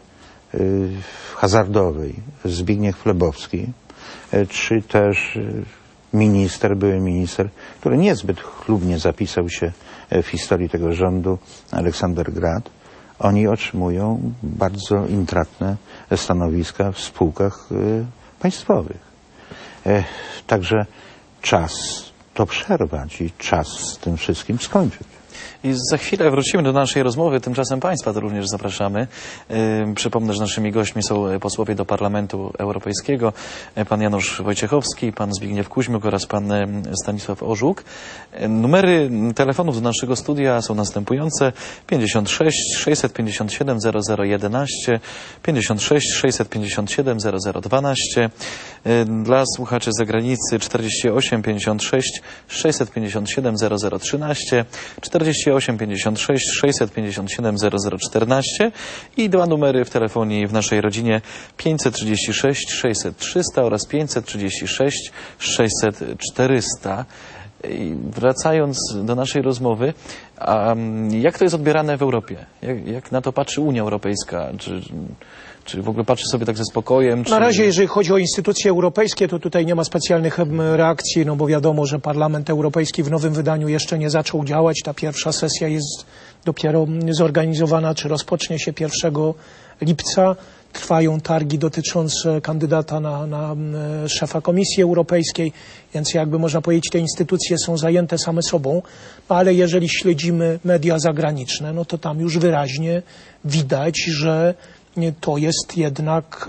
hazardowej Zbigniew Chlebowski, czy też minister, były minister, który niezbyt chlubnie zapisał się w historii tego rządu, Aleksander Grad, oni otrzymują bardzo intratne stanowiska w spółkach państwowych. Także czas to przerwać i czas z tym wszystkim skończyć. I za chwilę wrócimy do naszej rozmowy, tymczasem Państwa to również zapraszamy. Yy, przypomnę, że naszymi gośćmi są posłowie do Parlamentu Europejskiego, pan Janusz Wojciechowski, pan Zbigniew Kuźmiuk oraz pan Stanisław Orzuk. Yy, numery telefonów do naszego studia są następujące: pięćdziesiąt sześć sześćset pięćdziesiąt siedem zero zero jedenaście, pięćdziesiąt sześć sześćset pięćdziesiąt siedem zero zero dwanaście, yy, dla słuchaczy z zagranicy czterdzieści osiem pięćdziesiąt sześć sześćset pięćdziesiąt siedem zero zero trzynaście, czterdzieści osiem pięćdziesiąt sześć sześćset pięćdziesiąt siedem zero zero czternaście i dwa numery w telefonii w naszej rodzinie pięćset trzydzieści sześć sześćset trzysta oraz pięćset trzydzieści sześć sześćset czterysta. I wracając do naszej rozmowy, a jak to jest odbierane w Europie? Jak, jak na to patrzy Unia Europejska? Czy, czy w ogóle patrzy sobie tak ze spokojem? Czy... Na razie, jeżeli chodzi o instytucje europejskie, to tutaj nie ma specjalnych reakcji, no bo wiadomo, że Parlament Europejski w nowym wydaniu jeszcze nie zaczął działać. Ta pierwsza sesja jest dopiero zorganizowana, czy rozpocznie się pierwszego lipca. Trwają targi dotyczące kandydata na, na szefa Komisji Europejskiej, więc jakby można powiedzieć, te instytucje są zajęte same sobą, ale jeżeli śledzimy media zagraniczne, no to tam już wyraźnie widać, że to jest jednak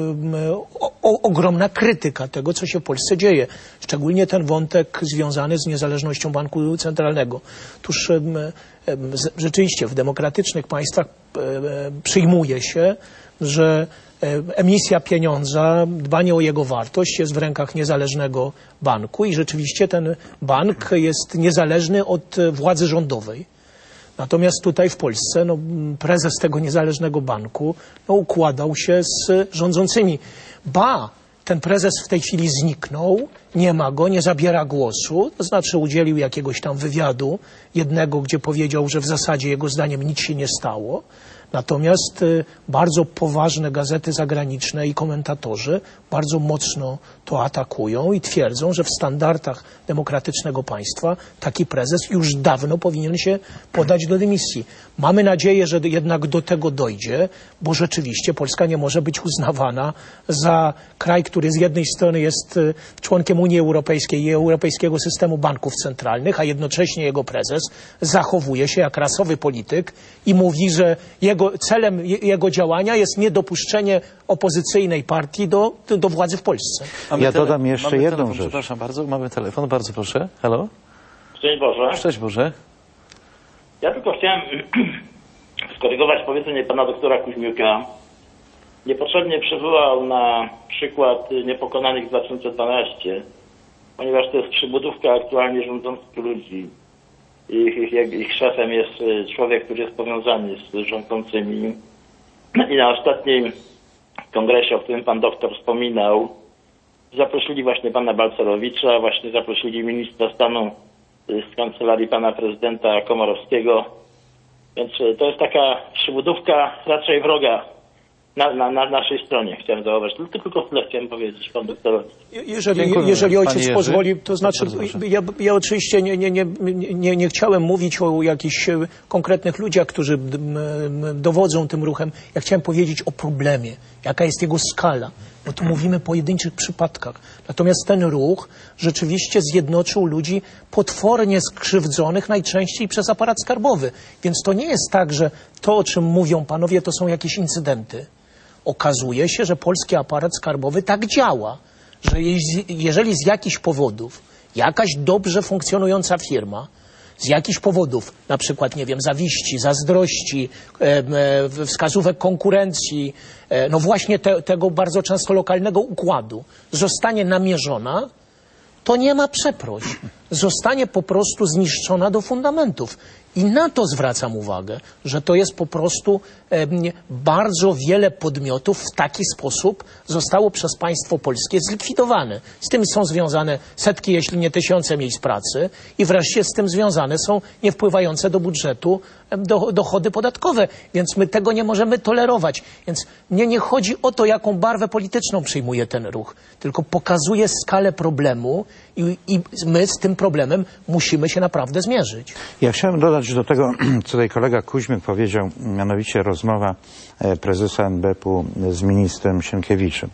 o, o, ogromna krytyka tego, co się w Polsce dzieje. Szczególnie ten wątek związany z niezależnością Banku Centralnego. Otóż rzeczywiście w demokratycznych państwach przyjmuje się, że emisja pieniądza, dbanie o jego wartość jest w rękach niezależnego banku i rzeczywiście ten bank jest niezależny od władzy rządowej. Natomiast tutaj w Polsce no, prezes tego niezależnego banku no, układał się z rządzącymi. Ba, ten prezes w tej chwili zniknął, nie ma go, nie zabiera głosu, to znaczy udzielił jakiegoś tam wywiadu jednego, gdzie powiedział, że w zasadzie jego zdaniem nic się nie stało. Natomiast y, bardzo poważne gazety zagraniczne i komentatorzy bardzo mocno to atakują i twierdzą, że w standardach demokratycznego państwa taki prezes już dawno powinien się podać do dymisji. Mamy nadzieję, że jednak do tego dojdzie, bo rzeczywiście Polska nie może być uznawana za kraj, który z jednej strony jest y, członkiem Unii Europejskiej i Europejskiego Systemu Banków Centralnych, a jednocześnie jego prezes zachowuje się jak rasowy polityk i mówi, że jego Jego, celem jego działania jest niedopuszczenie opozycyjnej partii do, do władzy w Polsce. Mamy ja dodam jeszcze jedną telefon, rzecz. Przepraszam bardzo, mamy telefon, bardzo proszę. Halo? Szczęść Boże. Szczęść Boże. Ja tylko chciałem skorygować powiedzenie pana doktora Kuźmiuka. Niepotrzebnie przywołał na przykład Niepokonanych z dwa tysiące dwunastego, ponieważ to jest przybudówka aktualnie rządzących ludzi. ich, ich, ich szefem jest człowiek, który jest powiązany z rządzącymi. I na ostatnim kongresie, o którym pan doktor wspominał, zaprosili właśnie pana Balcerowicza, właśnie zaprosili ministra stanu z kancelarii pana prezydenta Komorowskiego. Więc to jest taka przybudówka raczej wroga na, na, na naszej stronie, chciałem zauważyć. Tylko, tylko tyle chciałem powiedzieć panu doktorowi. Jeżeli, Dziękuję. jeżeli ojciec Panie Jerzy? pozwoli, to znaczy Bardzo proszę. ja, ja oczywiście nie, nie, nie, nie, nie chciałem mówić o jakichś e, konkretnych ludziach, którzy d- m, m, dowodzą tym ruchem. Ja chciałem powiedzieć o problemie, jaka jest jego skala. Bo tu mówimy o pojedynczych przypadkach. Natomiast ten ruch rzeczywiście zjednoczył ludzi potwornie skrzywdzonych najczęściej przez aparat skarbowy. Więc to nie jest tak, że to, o czym mówią panowie, to są jakieś incydenty. Okazuje się, że polski aparat skarbowy tak działa, że jeś- jeżeli z jakichś powodów jakaś dobrze funkcjonująca firma z jakichś powodów, na przykład, nie wiem, zawiści, zazdrości, e, e, wskazówek konkurencji, e, no właśnie te, tego bardzo często lokalnego układu, zostanie namierzona, to nie ma przeproś. Zostanie po prostu zniszczona do fundamentów. I na to zwracam uwagę, że to jest po prostu e, bardzo wiele podmiotów w taki sposób zostało przez państwo polskie zlikwidowane. Z tym są związane setki, jeśli nie tysiące miejsc pracy i wreszcie z tym związane są niewpływające do budżetu e, do, dochody podatkowe. Więc my tego nie możemy tolerować. Więc nie, nie chodzi o to, jaką barwę polityczną przyjmuje ten ruch, tylko pokazuje skalę problemu i, i my z tym problemem musimy się naprawdę zmierzyć. Ja chciałem dodać do tego, co tutaj kolega Kuźmiuk powiedział, mianowicie rozmowa e, prezesa en be pe u z ministrem Sienkiewiczem.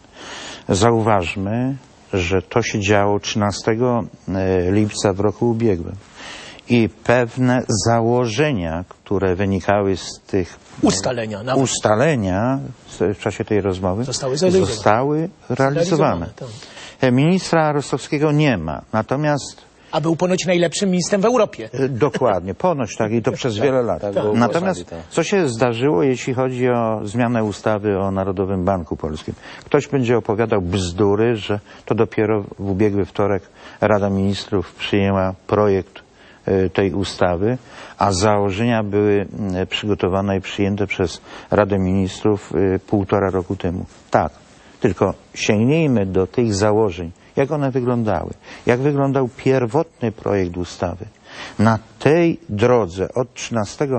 Zauważmy, że to się działo trzynastego lipca w roku ubiegłym i pewne założenia, które wynikały z tych Ustalenia nawet. ustalenia w czasie tej rozmowy Zostały zrealizowane. zostały realizowane. Tak. E, Ministra Rostowskiego nie ma, natomiast A był ponoć najlepszym ministrem w Europie. E, Dokładnie, ponoć tak i to przez wiele lat. tak było Natomiast głosami, tak. co się zdarzyło, jeśli chodzi o zmianę ustawy o Narodowym Banku Polskim? Ktoś będzie opowiadał bzdury, że to dopiero w ubiegły wtorek Rada Ministrów przyjęła projekt e, tej ustawy, a założenia były m, przygotowane i przyjęte przez Radę Ministrów e, półtora roku temu. Tak, tylko sięgnijmy do tych założeń. Jak one wyglądały? Jak wyglądał pierwotny projekt ustawy? Na tej drodze od trzynastego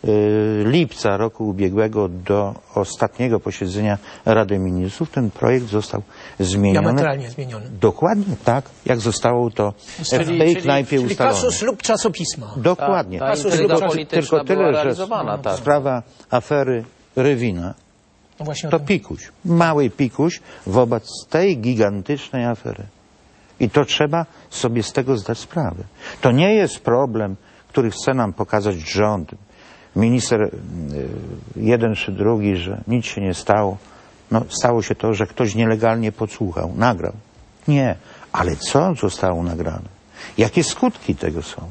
lipca roku ubiegłego do ostatniego posiedzenia Rady Ministrów ten projekt został zmieniony. Diametralnie zmieniony. Dokładnie tak, jak zostało to Czyli- w tej czyli- knajpie Czyli ustalone. kasus lub czasopisma. Dokładnie. Ta, ta Kasus intryga lub- polityczna Tylko była tyle, że realizowana, tak. sprawa afery Rywina No właśnie o to tym. pikuś, mały pikuś wobec tej gigantycznej afery. I to trzeba sobie z tego zdać sprawę. To nie jest problem, który chce nam pokazać rząd, minister y, jeden czy drugi, że nic się nie stało. No, stało się to, że ktoś nielegalnie podsłuchał, nagrał. Nie, ale co zostało nagrane? Jakie skutki tego są?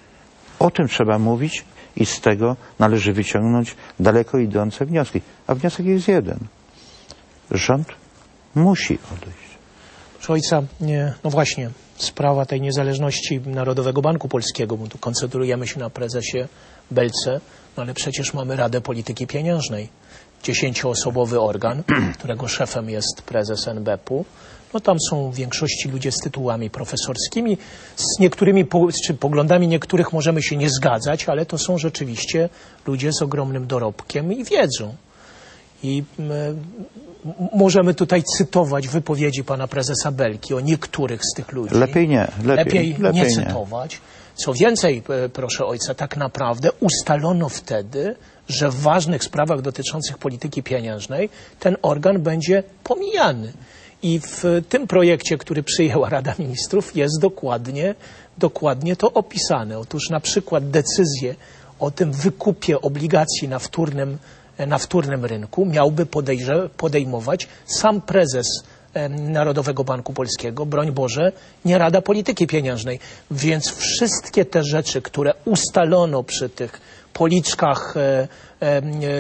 O tym trzeba mówić i z tego należy wyciągnąć daleko idące wnioski. A wniosek jest jeden. Rząd musi odejść. Proszę ojca, nie, no właśnie, sprawa tej niezależności Narodowego Banku Polskiego, bo tu koncentrujemy się na prezesie Belce, no ale przecież mamy Radę Polityki Pieniężnej, dziesięcioosobowy organ, którego szefem jest prezes en be pe u. No tam są w większości ludzie z tytułami profesorskimi, z niektórymi po, czy poglądami niektórych możemy się nie zgadzać, ale to są rzeczywiście ludzie z ogromnym dorobkiem i wiedzą. I m, możemy tutaj cytować wypowiedzi pana prezesa Belki o niektórych z tych ludzi. Lepiej nie, lepiej, Lepiej, lepiej nie nie. cytować. Co więcej, e, proszę ojca, tak naprawdę ustalono wtedy, że w ważnych sprawach dotyczących polityki pieniężnej ten organ będzie pomijany. I w tym projekcie, który przyjęła Rada Ministrów, jest dokładnie, dokładnie to opisane. Otóż na przykład decyzję o tym wykupie obligacji na wtórnym, na wtórnym rynku miałby podejrze, podejmować sam prezes em, Narodowego Banku Polskiego, broń Boże, nie Rada Polityki Pieniężnej. Więc wszystkie te rzeczy, które ustalono przy tych policzkach e, e,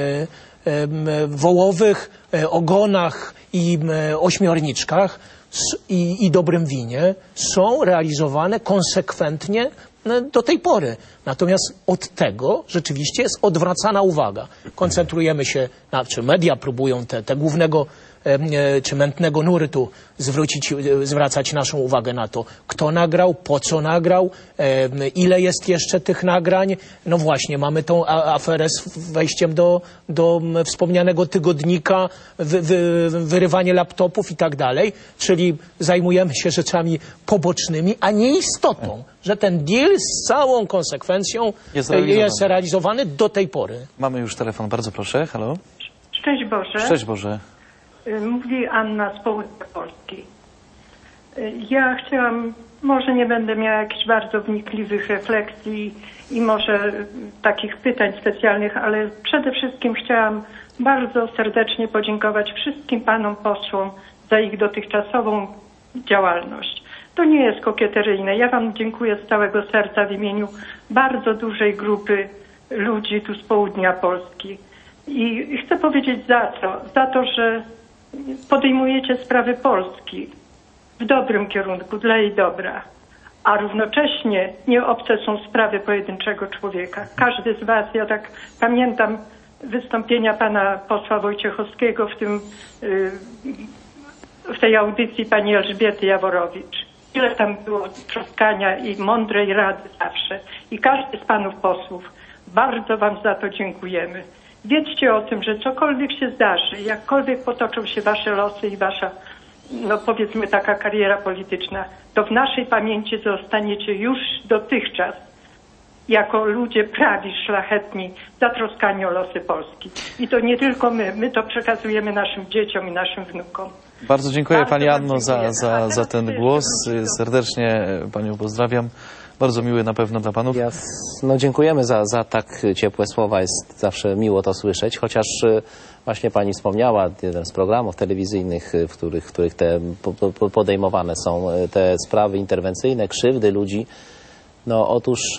e, wołowych, e, ogonach i e, ośmiorniczkach s- i, i dobrym winie, są realizowane konsekwentnie do tej pory. Natomiast od tego rzeczywiście jest odwracana uwaga. Koncentrujemy się na, czy media próbują te, te głównego czy mętnego nurtu zwrócić, zwracać naszą uwagę na to, kto nagrał, po co nagrał, ile jest jeszcze tych nagrań. No właśnie, mamy tą aferę z wejściem do, do wspomnianego tygodnika, wy, wy, wyrywanie laptopów i tak dalej, czyli zajmujemy się rzeczami pobocznymi, a nie istotą, że ten deal z całą konsekwencją jest jest realizowany, jest realizowany do tej pory. Mamy już telefon, bardzo proszę, halo. Szczęść Boże. Szczęść Boże. Mówi Anna z południa Polski. Ja chciałam, może nie będę miała jakichś bardzo wnikliwych refleksji i może takich pytań specjalnych, ale przede wszystkim chciałam bardzo serdecznie podziękować wszystkim panom posłom za ich dotychczasową działalność. To nie jest kokieteryjne. Ja wam dziękuję z całego serca w imieniu bardzo dużej grupy ludzi tu z południa Polski. I chcę powiedzieć za co? Za to, że podejmujecie sprawy Polski w dobrym kierunku, dla jej dobra, a równocześnie nie obce są sprawy pojedynczego człowieka. Każdy z was, ja tak pamiętam wystąpienia pana posła Wojciechowskiego w tym, w tej audycji pani Elżbiety Jaworowicz. Ile tam było troskania i mądrej rady zawsze. I każdy z panów posłów, bardzo wam za to dziękujemy. Wiedzcie o tym, że cokolwiek się zdarzy, jakkolwiek potoczą się wasze losy i wasza, no powiedzmy taka kariera polityczna, to w naszej pamięci zostaniecie już dotychczas jako ludzie prawi, szlachetni, zatroskani o losy Polski. I to nie tylko my, my to przekazujemy naszym dzieciom i naszym wnukom. Bardzo dziękuję Bardzo pani wam Anno za, dziękuję. za, A za teraz ten jeszcze głos. wróćmy do- Serdecznie panią pozdrawiam. Bardzo miły na pewno dla panów. Ja, no dziękujemy za, za tak ciepłe słowa, jest zawsze miło to słyszeć, chociaż y, właśnie pani wspomniała, jeden z programów telewizyjnych, y, w których, w których te po, po, podejmowane są y, te sprawy interwencyjne, krzywdy ludzi. No otóż y,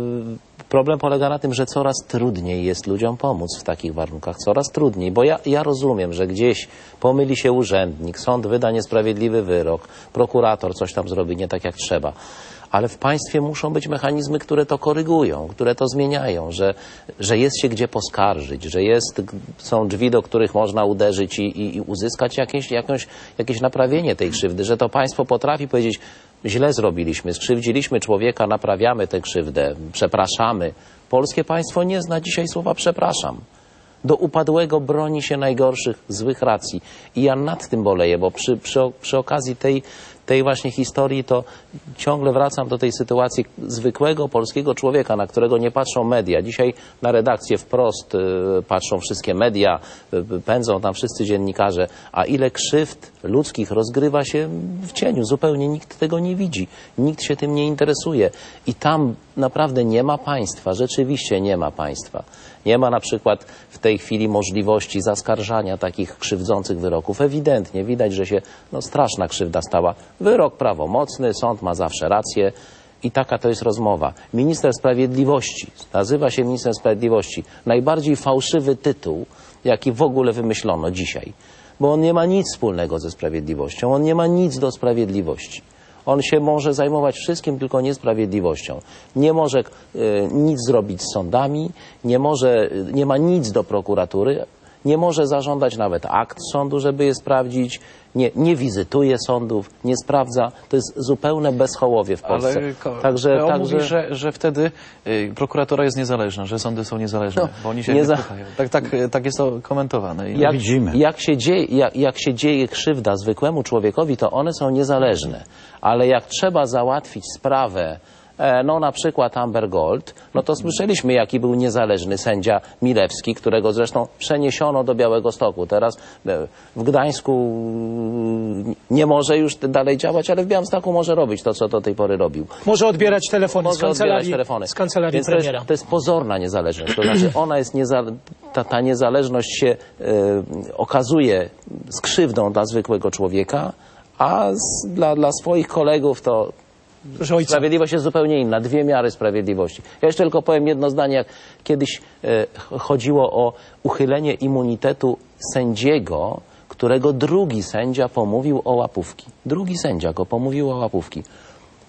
problem polega na tym, że coraz trudniej jest ludziom pomóc w takich warunkach, coraz trudniej, bo ja, ja rozumiem, że gdzieś pomyli się urzędnik, sąd wyda niesprawiedliwy wyrok, prokurator coś tam zrobi nie tak jak trzeba. Ale w państwie muszą być mechanizmy, które to korygują, które to zmieniają, że, że jest się gdzie poskarżyć, że jest, są drzwi, do których można uderzyć i, i, i uzyskać jakieś, jakąś, jakieś naprawienie tej krzywdy, że to państwo potrafi powiedzieć, źle zrobiliśmy, skrzywdziliśmy człowieka, naprawiamy tę krzywdę, przepraszamy. Polskie państwo nie zna dzisiaj słowa przepraszam. Do upadłego broni się najgorszych, złych racji. I ja nad tym boleję, bo przy, przy, przy okazji tej, tej właśnie historii to ciągle wracam do tej sytuacji zwykłego polskiego człowieka, na którego nie patrzą media. Dzisiaj na redakcję wprost y, patrzą wszystkie media, y, pędzą tam wszyscy dziennikarze, a ile krzywd ludzkich rozgrywa się w cieniu. Zupełnie nikt tego nie widzi. Nikt się tym nie interesuje. I tam naprawdę nie ma państwa. Rzeczywiście nie ma państwa. Nie ma na przykład w tej chwili możliwości zaskarżania takich krzywdzących wyroków. Ewidentnie widać, że się no, straszna krzywda stała. Wyrok prawomocny, sąd ma zawsze rację i taka to jest rozmowa. Minister Sprawiedliwości, nazywa się Minister Sprawiedliwości. Najbardziej fałszywy tytuł, jaki w ogóle wymyślono dzisiaj. Bo on nie ma nic wspólnego ze sprawiedliwością. On nie ma nic do sprawiedliwości. On się może zajmować wszystkim, tylko niesprawiedliwością. Nie może e, nic zrobić z sądami, nie, może, nie ma nic do prokuratury, nie może zażądać nawet akt sądu, żeby je sprawdzić, nie, nie wizytuje sądów, nie sprawdza. To jest zupełne bezhołowie w Polsce. Ale ko- także, on także... mówi, że, że wtedy y, prokuratura jest niezależna, że sądy są niezależne, No, bo oni się nie nie za- pytają. Tak, tak, tak jest to komentowane. I Jak, widzimy. jak, się dzieje, jak, jak się dzieje krzywda zwykłemu człowiekowi, to one są niezależne. Ale jak trzeba załatwić sprawę, e, no na przykład Amber Gold, no to słyszeliśmy, jaki był niezależny sędzia Milewski, którego zresztą przeniesiono do Białegostoku. Teraz e, w Gdańsku mm, nie może już dalej działać, ale w Białymstoku może robić to, co do tej pory robił. Może odbierać telefony z Może odbierać kancelarii, telefony. z kancelarii Więc to jest, premiera. to jest pozorna niezależność. To znaczy ona jest nieza, ta, ta niezależność się e, okazuje z krzywdą dla zwykłego człowieka, a z, dla, dla swoich kolegów to Proszę ojca. sprawiedliwość jest zupełnie inna. Dwie miary sprawiedliwości. Ja jeszcze tylko powiem jedno zdanie, jak kiedyś e, chodziło o uchylenie immunitetu sędziego, którego drugi sędzia pomówił o łapówki. Drugi sędzia go pomówił o łapówki.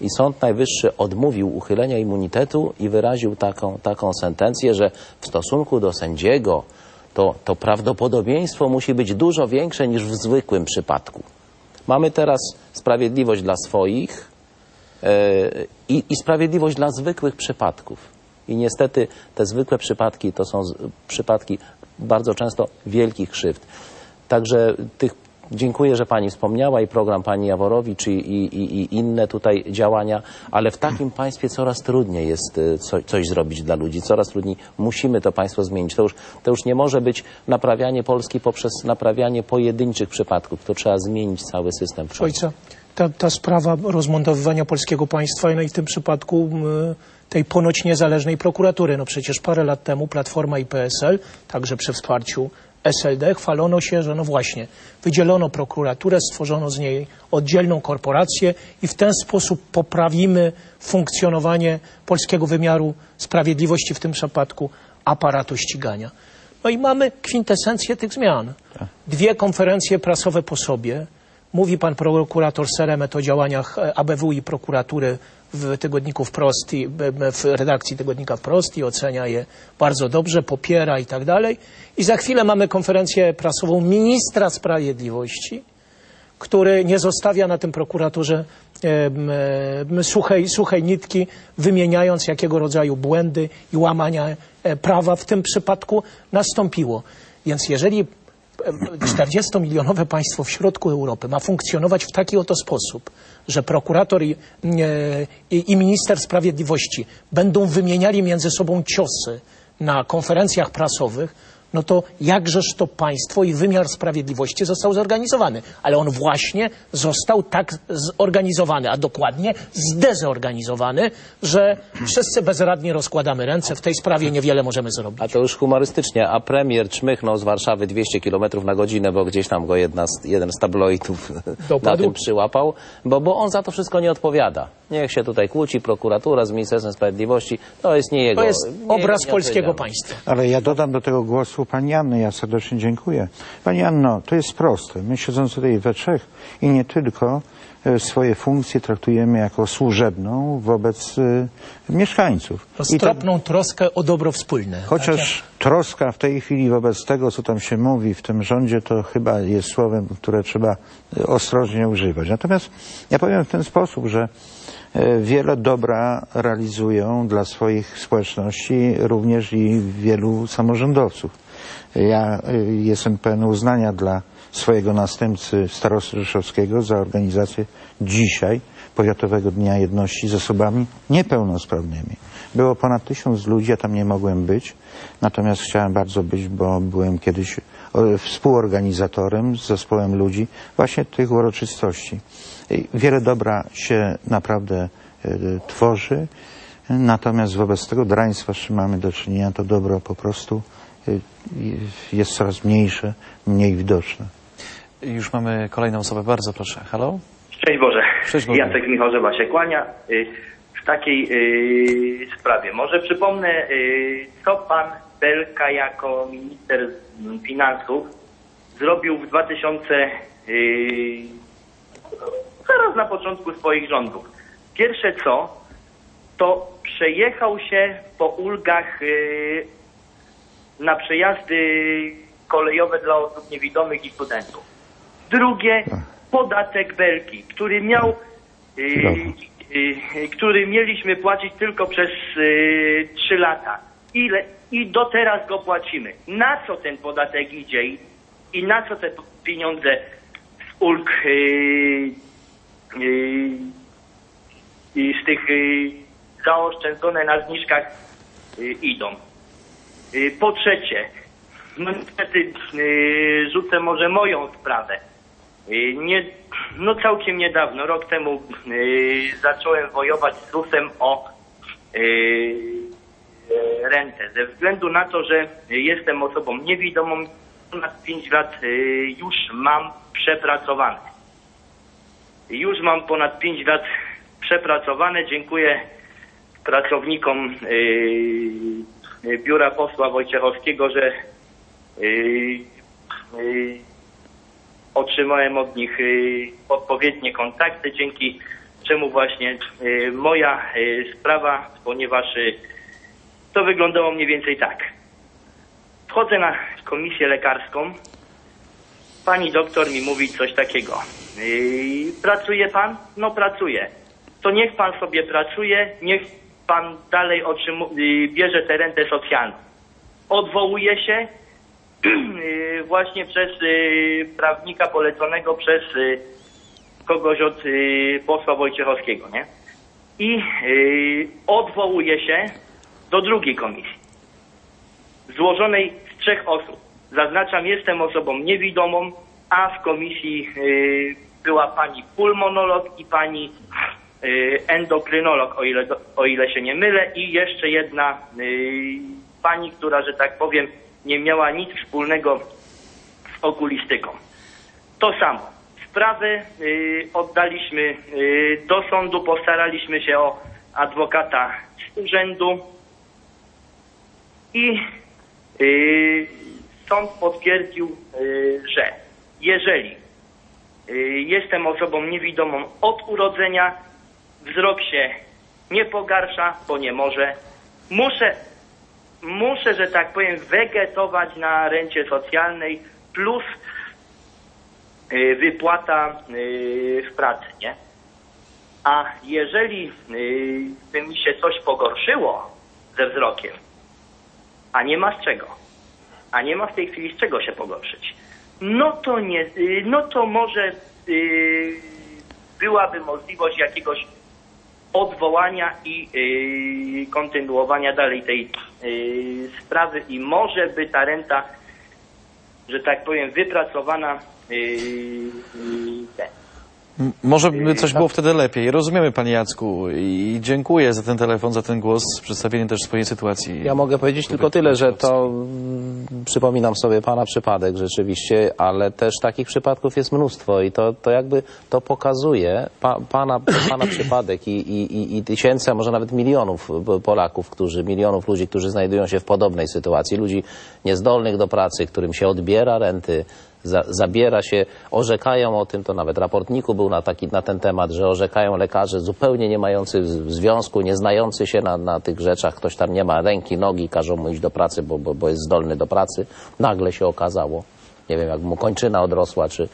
I Sąd Najwyższy odmówił uchylenia immunitetu i wyraził taką, taką sentencję, że w stosunku do sędziego to, to prawdopodobieństwo musi być dużo większe niż w zwykłym przypadku. Mamy teraz sprawiedliwość dla swoich yy, i, i sprawiedliwość dla zwykłych przypadków. I niestety te zwykłe przypadki to są z, przypadki bardzo często wielkich krzywd. Także tych, dziękuję, że Pani wspomniała i program Pani Jaworowicz i, i, i, i inne tutaj działania, ale w takim państwie coraz trudniej jest co, coś zrobić dla ludzi, coraz trudniej. Musimy to państwo zmienić. To już, to już nie może być naprawianie Polski poprzez naprawianie pojedynczych przypadków. To trzeba zmienić cały system. Ojca, ta, ta sprawa rozmontowywania polskiego państwa, no i w tym przypadku y, tej ponoć niezależnej prokuratury. No przecież parę lat temu Platforma i P S L, także przy wsparciu S L D, chwalono się, że no właśnie, wydzielono prokuraturę, stworzono z niej oddzielną korporację i w ten sposób poprawimy funkcjonowanie polskiego wymiaru sprawiedliwości, w tym przypadku aparatu ścigania. No i mamy kwintesencję tych zmian. Dwie konferencje prasowe po sobie. Mówi pan prokurator Seremet o działaniach A B W i prokuratury w tygodniku Wprost i w redakcji tygodnika Wprost i ocenia je bardzo dobrze, popiera i tak dalej. I za chwilę mamy konferencję prasową ministra sprawiedliwości, który nie zostawia na tym prokuraturze e, e, suchej, suchej nitki, wymieniając jakiego rodzaju błędy i łamania e, prawa w tym przypadku nastąpiło. Więc jeżeli czterdziestomilionowe państwo w środku Europy ma funkcjonować w taki oto sposób, że prokurator i, i, i minister sprawiedliwości będą wymieniali między sobą ciosy na konferencjach prasowych, no to jakżeż to państwo i wymiar sprawiedliwości został zorganizowany. Ale on właśnie został tak zorganizowany, a dokładnie zdezorganizowany, że wszyscy bezradnie rozkładamy ręce. W tej sprawie niewiele możemy zrobić. A to już humorystycznie. A premier czmychnął z Warszawy dwieście kilometrów na godzinę, bo gdzieś tam go jedna z, jeden z tabloidów na tym przyłapał, bo, bo on za to wszystko nie odpowiada. Niech się tutaj kłóci prokuratura z Ministerstwem Sprawiedliwości. To jest nie jego. To jest nie, obraz nie polskiego państwa. Ale ja dodam do tego głosu pani Anny. Ja serdecznie dziękuję. Pani Anno, to jest proste. My siedząc tutaj we trzech i nie tylko swoje funkcje traktujemy jako służebną wobec y, mieszkańców. Roztropną to, troskę o dobro wspólne. Chociaż tak troska w tej chwili wobec tego, co tam się mówi w tym rządzie, to chyba jest słowem, które trzeba ostrożnie używać. Natomiast ja powiem w ten sposób, że wiele dobra realizują dla swoich społeczności również i wielu samorządowców. Ja jestem pełen uznania dla swojego następcy starosty rzeszowskiego za organizację dzisiaj Powiatowego Dnia Jedności z osobami niepełnosprawnymi. Było ponad tysiąc ludzi, ja tam nie mogłem być, natomiast chciałem bardzo być, bo byłem kiedyś współorganizatorem z zespołem ludzi właśnie tych uroczystości. Wiele dobra się naprawdę y, tworzy, natomiast wobec tego draństwa, z czym mamy do czynienia, to dobro po prostu y, jest coraz mniejsze, mniej widoczne. Już mamy kolejną osobę, bardzo proszę. Halo? Szczęść Boże. Szczęść Boże. Jacek Michorzewa się kłania. W takiej sprawie. Może przypomnę, co pan Belka jako minister finansów zrobił w dwa tysiące zaraz na początku swoich rządów. Pierwsze co, to przejechał się po ulgach na przejazdy kolejowe dla osób niewidomych i studentów. Drugie, podatek Belki, który miał, yy, yy, który mieliśmy płacić tylko przez yy, trzy lata. Ile? I do teraz go płacimy. Na co ten podatek idzie i, i na co te pieniądze z ulg yy, yy, z tych yy, zaoszczędzone na zniżkach yy, idą. Yy, po trzecie, no niestety yy, rzucę może moją sprawę. Yy, nie, no całkiem niedawno, rok temu yy, zacząłem wojować z ZUS-em o yy, yy, rentę. Ze względu na to, że jestem osobą niewidomą, ponad pięć lat yy, już mam przepracowane. Już mam ponad pięć lat przepracowane. Dziękuję pracownikom yy, biura posła Wojciechowskiego, że Yy, yy, otrzymałem od nich yy, odpowiednie kontakty, dzięki czemu właśnie y, moja y, sprawa, ponieważ y, to wyglądało mniej więcej tak. Wchodzę na komisję lekarską, pani doktor mi mówi coś takiego. Yy, pracuje pan? No pracuję. To niech pan sobie pracuje, niech pan dalej otrzymu- yy, bierze tę rentę socjalną. Odwołuje się yy, właśnie przez yy, prawnika poleconego przez yy, kogoś od yy, posła Wojciechowskiego, nie? I yy, odwołuje się do drugiej komisji, złożonej z trzech osób. Zaznaczam, jestem osobą niewidomą, a w komisji y, była pani pulmonolog i pani y, endokrynolog, o ile, o ile się nie mylę, i jeszcze jedna y, pani, która, że tak powiem, nie miała nic wspólnego z okulistyką. To samo. Sprawę y, oddaliśmy y, do sądu, postaraliśmy się o adwokata z urzędu i y, sąd potwierdził, y, że jeżeli y, jestem osobą niewidomą od urodzenia, wzrok się nie pogarsza, bo nie może, muszę, muszę, że tak powiem, wegetować na rencie socjalnej plus y, wypłata y, w pracy, nie? A jeżeli y, by mi się coś pogorszyło ze wzrokiem, a nie ma z czego, a nie ma w tej chwili z czego się pogorszyć, no to nie, no to może yy, byłaby możliwość jakiegoś odwołania i yy, kontynuowania dalej tej yy, sprawy i może by ta renta, że tak powiem, wypracowana yy, yy, te. M- Może by coś było wtedy lepiej. Rozumiemy, panie Jacku, i dziękuję za ten telefon, za ten głos, przedstawienie też swojej sytuacji. Ja mogę powiedzieć tylko tyle, że to mm, przypominam sobie pana przypadek rzeczywiście, ale też takich przypadków jest mnóstwo i to, to jakby to pokazuje pa, pana, pana przypadek i, i, i tysięcy, a może nawet milionów Polaków, którzy, milionów ludzi, którzy znajdują się w podobnej sytuacji, ludzi niezdolnych do pracy, którym się odbiera renty, Za, zabiera się, orzekają o tym, to nawet raportniku był na, taki, na ten temat, że orzekają lekarze zupełnie nie mający związku, nie znający się na, na tych rzeczach, ktoś tam nie ma ręki, nogi, każą mu iść do pracy, bo, bo, bo jest zdolny do pracy. Nagle się okazało, nie wiem, jak mu kończyna odrosła, czy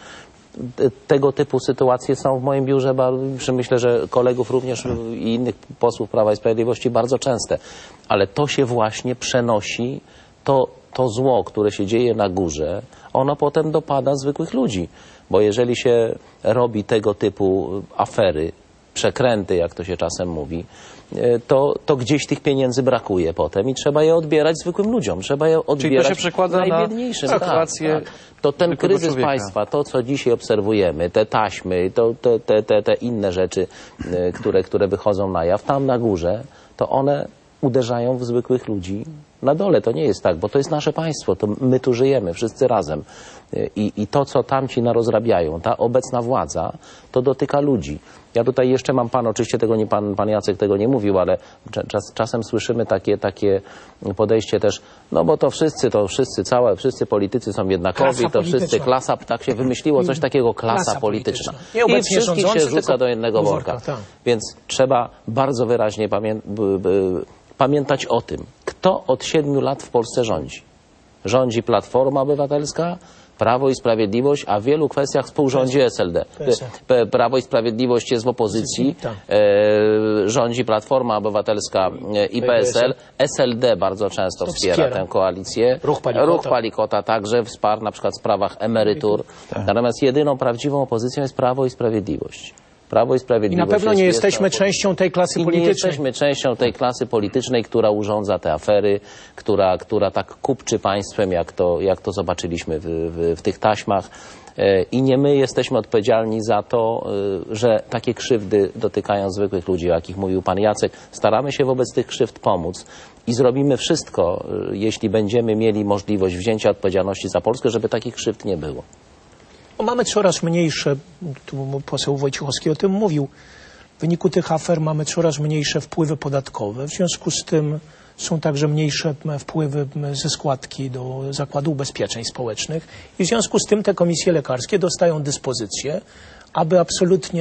tego typu sytuacje są w moim biurze, myślę, że kolegów również i innych posłów Prawa i Sprawiedliwości bardzo częste, ale to się właśnie przenosi, to to zło, które się dzieje na górze, ono potem dopada zwykłych ludzi. Bo jeżeli się robi tego typu afery, przekręty, jak to się czasem mówi, to, to gdzieś tych pieniędzy brakuje potem i trzeba je odbierać zwykłym ludziom. Trzeba je odbierać. Czyli to się przekłada najbiedniejszym. na Tak, sytuację tak. To ten kryzys człowieka. państwa, to co dzisiaj obserwujemy, te taśmy, to, te, te, te, te inne rzeczy, które, które wychodzą na jaw, tam na górze, to one uderzają w zwykłych ludzi na dole. To nie jest tak, bo to jest nasze państwo, to my tu żyjemy, wszyscy razem. I, i to, co tamci narozrabiają, ta obecna władza, to dotyka ludzi. Ja tutaj jeszcze mam pan, oczywiście tego nie pan, pan Jacek tego nie mówił, ale czas, czasem słyszymy takie, takie podejście też, no bo to wszyscy, to wszyscy, całe, wszyscy politycy są jednakowi, Klasa to wszyscy, polityczna. klasa, tak się wymyśliło, coś takiego, klasa, Klasa polityczna. polityczna. Nie I obecnie wszystkich się rządzący, rzuca tylko do jednego do worka. worka, tak. Więc trzeba bardzo wyraźnie pamię b, b, pamiętać o tym, kto od siedmiu lat w Polsce rządzi. Rządzi Platforma Obywatelska, Prawo i Sprawiedliwość, a w wielu kwestiach współrządzi S L D. P- Prawo i Sprawiedliwość jest w opozycji, Tak. e, rządzi Platforma Obywatelska e, i P S L. S L D bardzo często To wspiera, wspiera. tę koalicję. Ruch Palikota. Ruch Palikota także wsparł na przykład w sprawach emerytur. Natomiast jedyną prawdziwą opozycją jest Prawo i Sprawiedliwość. Prawo i I Sprawiedliwość na pewno jest, nie jest jesteśmy na- częścią tej klasy I nie politycznej. jesteśmy częścią tej klasy politycznej, która urządza te afery, która, która tak kupczy państwem, jak to, jak to zobaczyliśmy w, w, w tych taśmach. E, I nie my jesteśmy odpowiedzialni za to, e, że takie krzywdy dotykają zwykłych ludzi, o jakich mówił pan Jacek. Staramy się wobec tych krzywd pomóc i zrobimy wszystko, e, jeśli będziemy mieli możliwość wzięcia odpowiedzialności za Polskę, żeby takich krzywd nie było. Bo mamy coraz mniejsze, tu poseł Wojciechowski o tym mówił, w wyniku tych afer mamy coraz mniejsze wpływy podatkowe. W związku z tym są także mniejsze wpływy ze składki do Zakładu Ubezpieczeń Społecznych i w związku z tym te komisje lekarskie dostają dyspozycję, aby absolutnie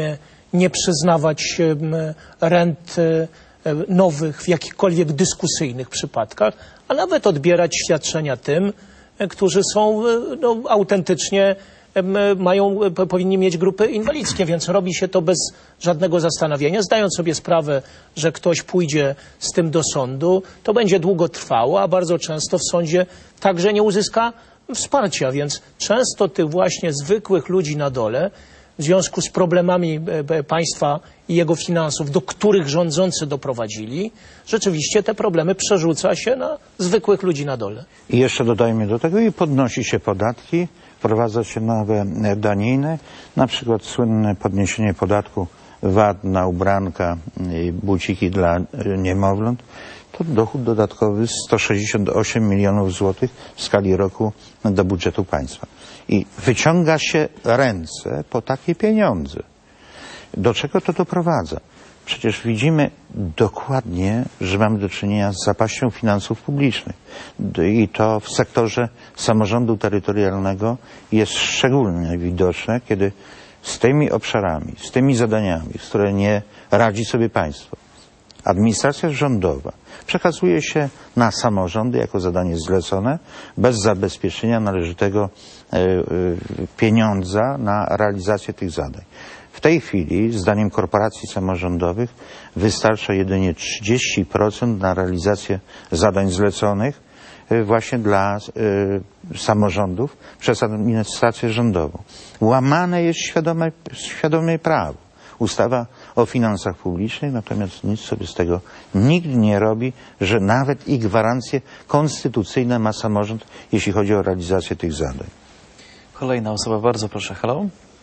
nie przyznawać rent nowych w jakichkolwiek dyskusyjnych przypadkach, a nawet odbierać świadczenia tym, którzy są no, autentycznie mają, powinni mieć grupy inwalidzkie, więc robi się to bez żadnego zastanowienia, zdając sobie sprawę, że ktoś pójdzie z tym do sądu, to będzie długo trwało, a bardzo często w sądzie także nie uzyska wsparcia, więc często tych właśnie zwykłych ludzi na dole w związku z problemami państwa i jego finansów, do których rządzący doprowadzili, rzeczywiście te problemy przerzuca się na zwykłych ludzi na dole. I jeszcze dodajmy do tego i podnosi się podatki, wprowadza się nowe daniny, na przykład słynne podniesienie podatku V A T na ubranka i buciki dla niemowląt. To dochód dodatkowy sto sześćdziesiąt osiem milionów złotych w skali roku do budżetu państwa. I wyciąga się ręce po takie pieniądze. Do czego to doprowadza? Przecież widzimy dokładnie, że mamy do czynienia z zapaścią finansów publicznych. I to w sektorze samorządu terytorialnego jest szczególnie widoczne, kiedy z tymi obszarami, z tymi zadaniami, z które nie radzi sobie państwo, administracja rządowa przekazuje się na samorządy jako zadanie zlecone, bez zabezpieczenia należytego y, y, pieniądza na realizację tych zadań. W tej chwili, zdaniem korporacji samorządowych, wystarcza jedynie trzydzieści procent na realizację zadań zleconych y, właśnie dla y, samorządów przez administrację rządową. Łamane jest świadome, świadomie prawo. Ustawa o finansach publicznych, natomiast nic sobie z tego nikt nie robi, że nawet i gwarancje konstytucyjne ma samorząd, jeśli chodzi o realizację tych zadań. Kolejna osoba, bardzo proszę. Halo?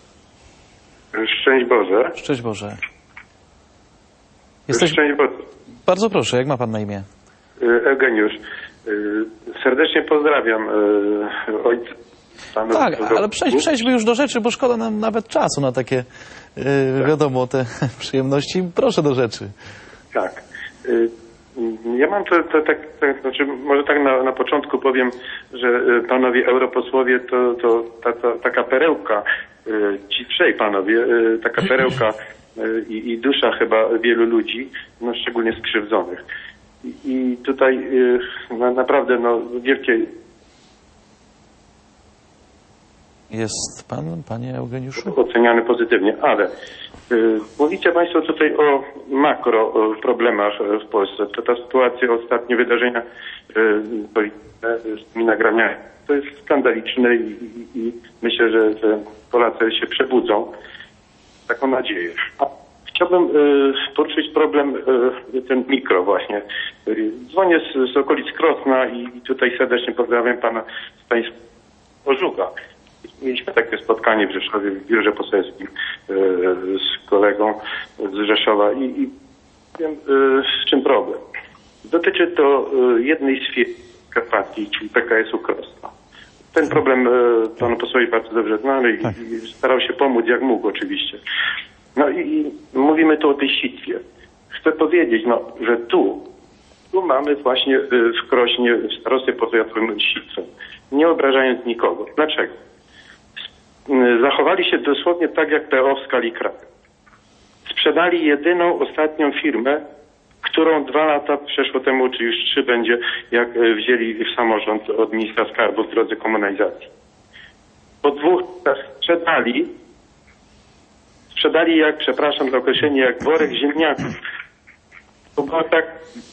Szczęść Boże. Szczęść Boże. Jesteś... Szczęść Boże. Bardzo proszę, jak ma pan na imię? Eugeniusz. Serdecznie pozdrawiam ojca. Tak, ale przejdź, przejdźmy już do rzeczy, bo szkoda nam nawet czasu na takie, yy, wiadomo, te przyjemności. Proszę do rzeczy. Tak. Ja mam to, to tak, tak, znaczy może tak na, na początku powiem, że panowie europosłowie to, to ta, ta, taka perełka, ci trzej panowie, taka perełka i, i dusza chyba wielu ludzi, no szczególnie skrzywdzonych. I, i tutaj no, naprawdę no, wielkie... Jest pan, panie Eugeniuszu? Oceniany pozytywnie, ale y, mówicie państwo tutaj o makro o problemach w Polsce. To ta sytuacja, ostatnie wydarzenia y, polityczne z tymi nagraniami, to jest skandaliczne i, i, i myślę, że, że Polacy się przebudzą. Taką nadzieję. A chciałbym y, poruszyć problem y, ten mikro właśnie. Y, dzwonię z, z okolic Krosna i, i tutaj serdecznie pozdrawiam pana Stanisława Ożuga. Mieliśmy takie spotkanie w Rzeszowie, w biurze poselskim yy, z kolegą z Rzeszowa i, i wiem, yy, z czym problem. Dotyczy to yy, jednej z firm Karpatii, czyli P K S-u Krosna. Ten problem yy, panu posłowi bardzo dobrze znany i, tak. i starał się pomóc jak mógł oczywiście. No i, i mówimy tu o tej sitwie. Chcę powiedzieć, no, że tu, tu mamy właśnie yy, w Krośnie, w starostwie powiatowym sitwę. Nie obrażając nikogo. Dlaczego? Zachowali się dosłownie tak jak P O w skali kraju. Sprzedali jedyną, ostatnią firmę, którą dwa lata przeszło temu, czy już trzy będzie, jak wzięli w samorząd od ministra skarbu w drodze komunalizacji. Po dwóch latach sprzedali, sprzedali jak, przepraszam za określenie, jak worek ziemniaków. To było tak...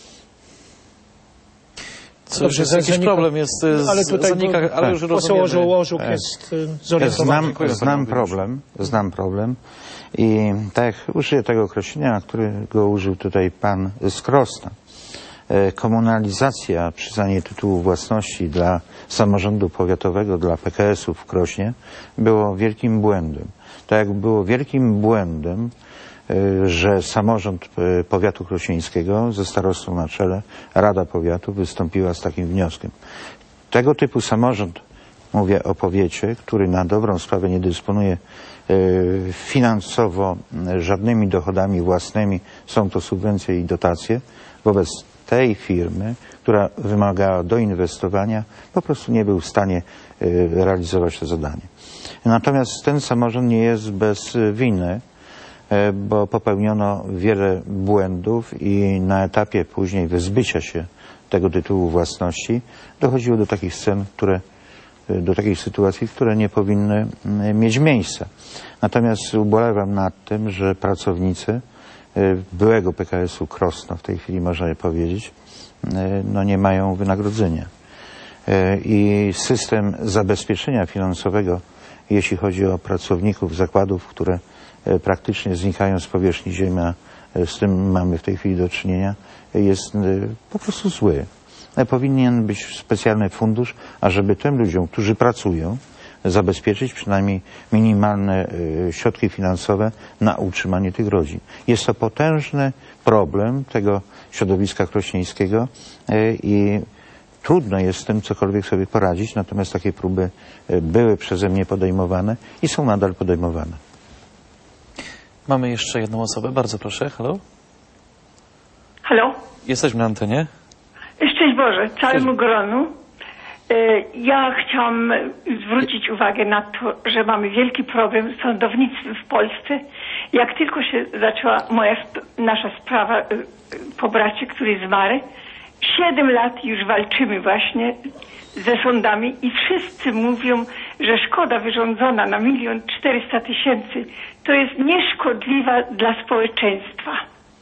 Coś, jest jakiś zanika, problem jest z, ale tutaj zanika, ale już poseł rozumiemy. Ożuk jest zorientowany. Znam, znam problem, znam problem i tak jak użyję tego określenia, którego użył tutaj pan z Krosna. Komunalizacja, przyznanie tytułu własności dla samorządu powiatowego, dla P K S-u w Krośnie było wielkim błędem. Tak jak było wielkim błędem, że samorząd powiatu krośnieńskiego ze starostą na czele, Rada Powiatu wystąpiła z takim wnioskiem. Tego typu samorząd, mówię o powiecie, który na dobrą sprawę nie dysponuje finansowo żadnymi dochodami własnymi, są to subwencje i dotacje, wobec tej firmy, która wymagała doinwestowania, po prostu nie był w stanie realizować to zadanie. Natomiast ten samorząd nie jest bez winy bo popełniono wiele błędów i na etapie później wyzbycia się tego tytułu własności dochodziło do takich scen, które, do takich sytuacji, które nie powinny mieć miejsca. Natomiast ubolewam nad tym, że pracownicy byłego P K S u Krosno, w tej chwili można powiedzieć, no nie mają wynagrodzenia. I system zabezpieczenia finansowego, jeśli chodzi o pracowników zakładów, które praktycznie znikają z powierzchni ziemi, a z tym mamy w tej chwili do czynienia, jest po prostu zły. Powinien być specjalny fundusz, ażeby tym ludziom, którzy pracują, zabezpieczyć przynajmniej minimalne środki finansowe na utrzymanie tych rodzin. Jest to potężny problem tego środowiska krośnieńskiego i trudno jest z tym cokolwiek sobie poradzić, natomiast takie próby były przeze mnie podejmowane i są nadal podejmowane. Mamy jeszcze jedną osobę, bardzo proszę, halo? Halo? Jesteśmy na antenie. Szczęść Boże, całemu gronu. Ja chciałam zwrócić uwagę na to, że mamy wielki problem z sądownictwem w Polsce. Jak tylko się zaczęła moja, nasza sprawa po bracie, który zmarł, siedem lat już walczymy właśnie ze sądami i wszyscy mówią, że szkoda wyrządzona na milion czterysta tysięcy to jest nieszkodliwa dla społeczeństwa.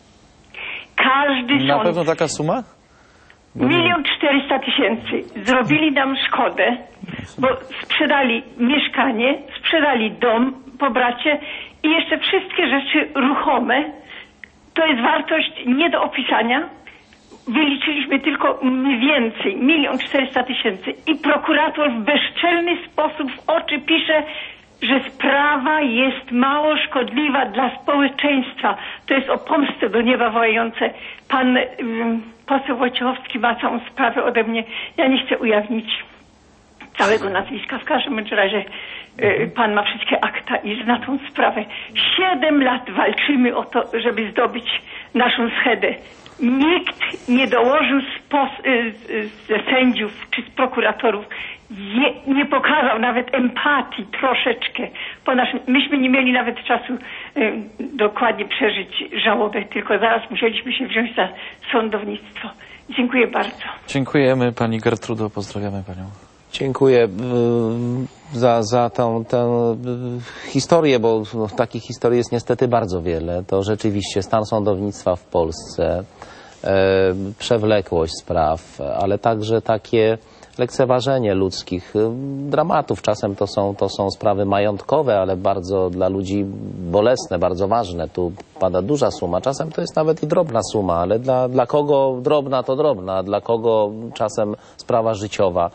Każdy Na sąd... pewno taka suma? Milion czterysta tysięcy. Zrobili nam szkodę, bo sprzedali mieszkanie, sprzedali dom po bracie i jeszcze wszystkie rzeczy ruchome. To jest wartość nie do opisania. Wyliczyliśmy tylko mniej więcej, milion czterysta tysięcy. I prokurator w bezczelny sposób w oczy pisze, że sprawa jest mało szkodliwa dla społeczeństwa. To jest o pomstę do nieba wołające. Pan um, poseł Wojciechowski ma całą sprawę ode mnie. Ja nie chcę ujawnić całego nazwiska. W każdym razie y, pan ma wszystkie akta i zna tą sprawę. Siedem lat walczymy o to, żeby zdobyć naszą schedę. Nikt nie dołożył z, pos- z sędziów czy z prokuratorów, je, nie pokazał nawet empatii troszeczkę. Po naszym, myśmy nie mieli nawet czasu y, dokładnie przeżyć żałobę, tylko zaraz musieliśmy się wziąć za sądownictwo. Dziękuję bardzo. Dziękujemy pani Gertrudo, pozdrawiamy panią. Dziękuję y, za, za tą, tę y, historię, bo no, takich historii jest niestety bardzo wiele. To rzeczywiście stan sądownictwa w Polsce, y, przewlekłość spraw, ale także takie lekceważenie ludzkich y, dramatów. Czasem to są, to są sprawy majątkowe, ale bardzo dla ludzi bolesne, bardzo ważne. Tu pada duża suma, czasem to jest nawet i drobna suma, ale dla, dla kogo drobna to drobna, a dla kogo czasem sprawa życiowa.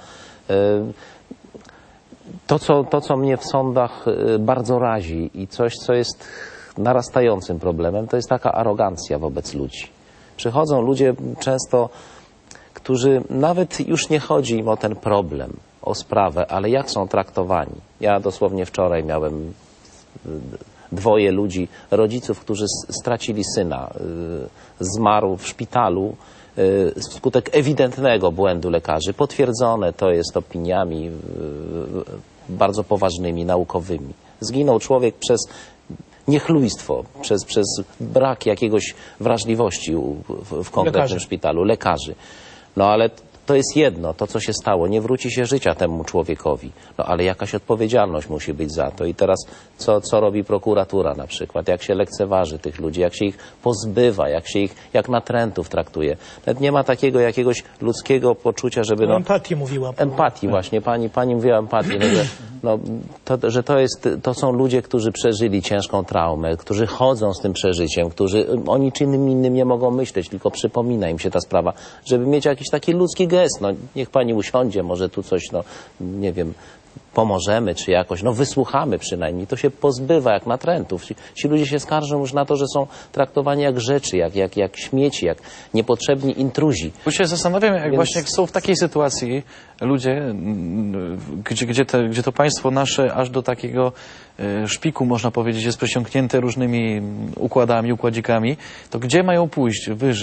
To co, to, co mnie w sądach bardzo razi i coś, co jest narastającym problemem, to jest taka arogancja wobec ludzi. Przychodzą ludzie często, którzy nawet już nie chodzi im o ten problem, o sprawę, ale jak są traktowani. Ja dosłownie wczoraj miałem dwoje ludzi, rodziców, którzy stracili syna, zmarł w szpitalu, wskutek ewidentnego błędu lekarzy. Potwierdzone to jest opiniami bardzo poważnymi, naukowymi. Zginął człowiek przez niechlujstwo, przez, przez brak jakiegoś wrażliwości w, w konkretnym Lekarzy. szpitalu, lekarzy. No ale to jest jedno, to co się stało, nie wróci się życia temu człowiekowi. No ale jakaś odpowiedzialność musi być za to. I teraz co, co robi prokuratura na przykład? Jak się lekceważy tych ludzi, jak się ich pozbywa, jak się ich jak natrętów traktuje. Nawet nie ma takiego jakiegoś ludzkiego poczucia, żeby... O No, empatii mówiła. empatii właśnie, pani, pani mówiła empatii, no, że, no, to, że to, jest, to są ludzie, którzy przeżyli ciężką traumę, którzy chodzą z tym przeżyciem, którzy o niczym innym nie mogą myśleć, tylko przypomina im się ta sprawa, żeby mieć jakiś taki ludzki gest, no niech pani usiądzie, może tu coś, no nie wiem, pomożemy, czy jakoś, no wysłuchamy przynajmniej, to się pozbywa jak natrętów. Ci, ci ludzie się skarżą już na to, że są traktowani jak rzeczy, jak, jak, jak śmieci, jak niepotrzebni intruzi. Bo się zastanawiam, jak Więc... właśnie jak są w takiej sytuacji ludzie, mm, gdzie, gdzie, te, gdzie to państwo nasze aż do takiego e, szpiku, można powiedzieć, jest przesiąknięte różnymi układami, układzikami, to gdzie mają pójść wyżej?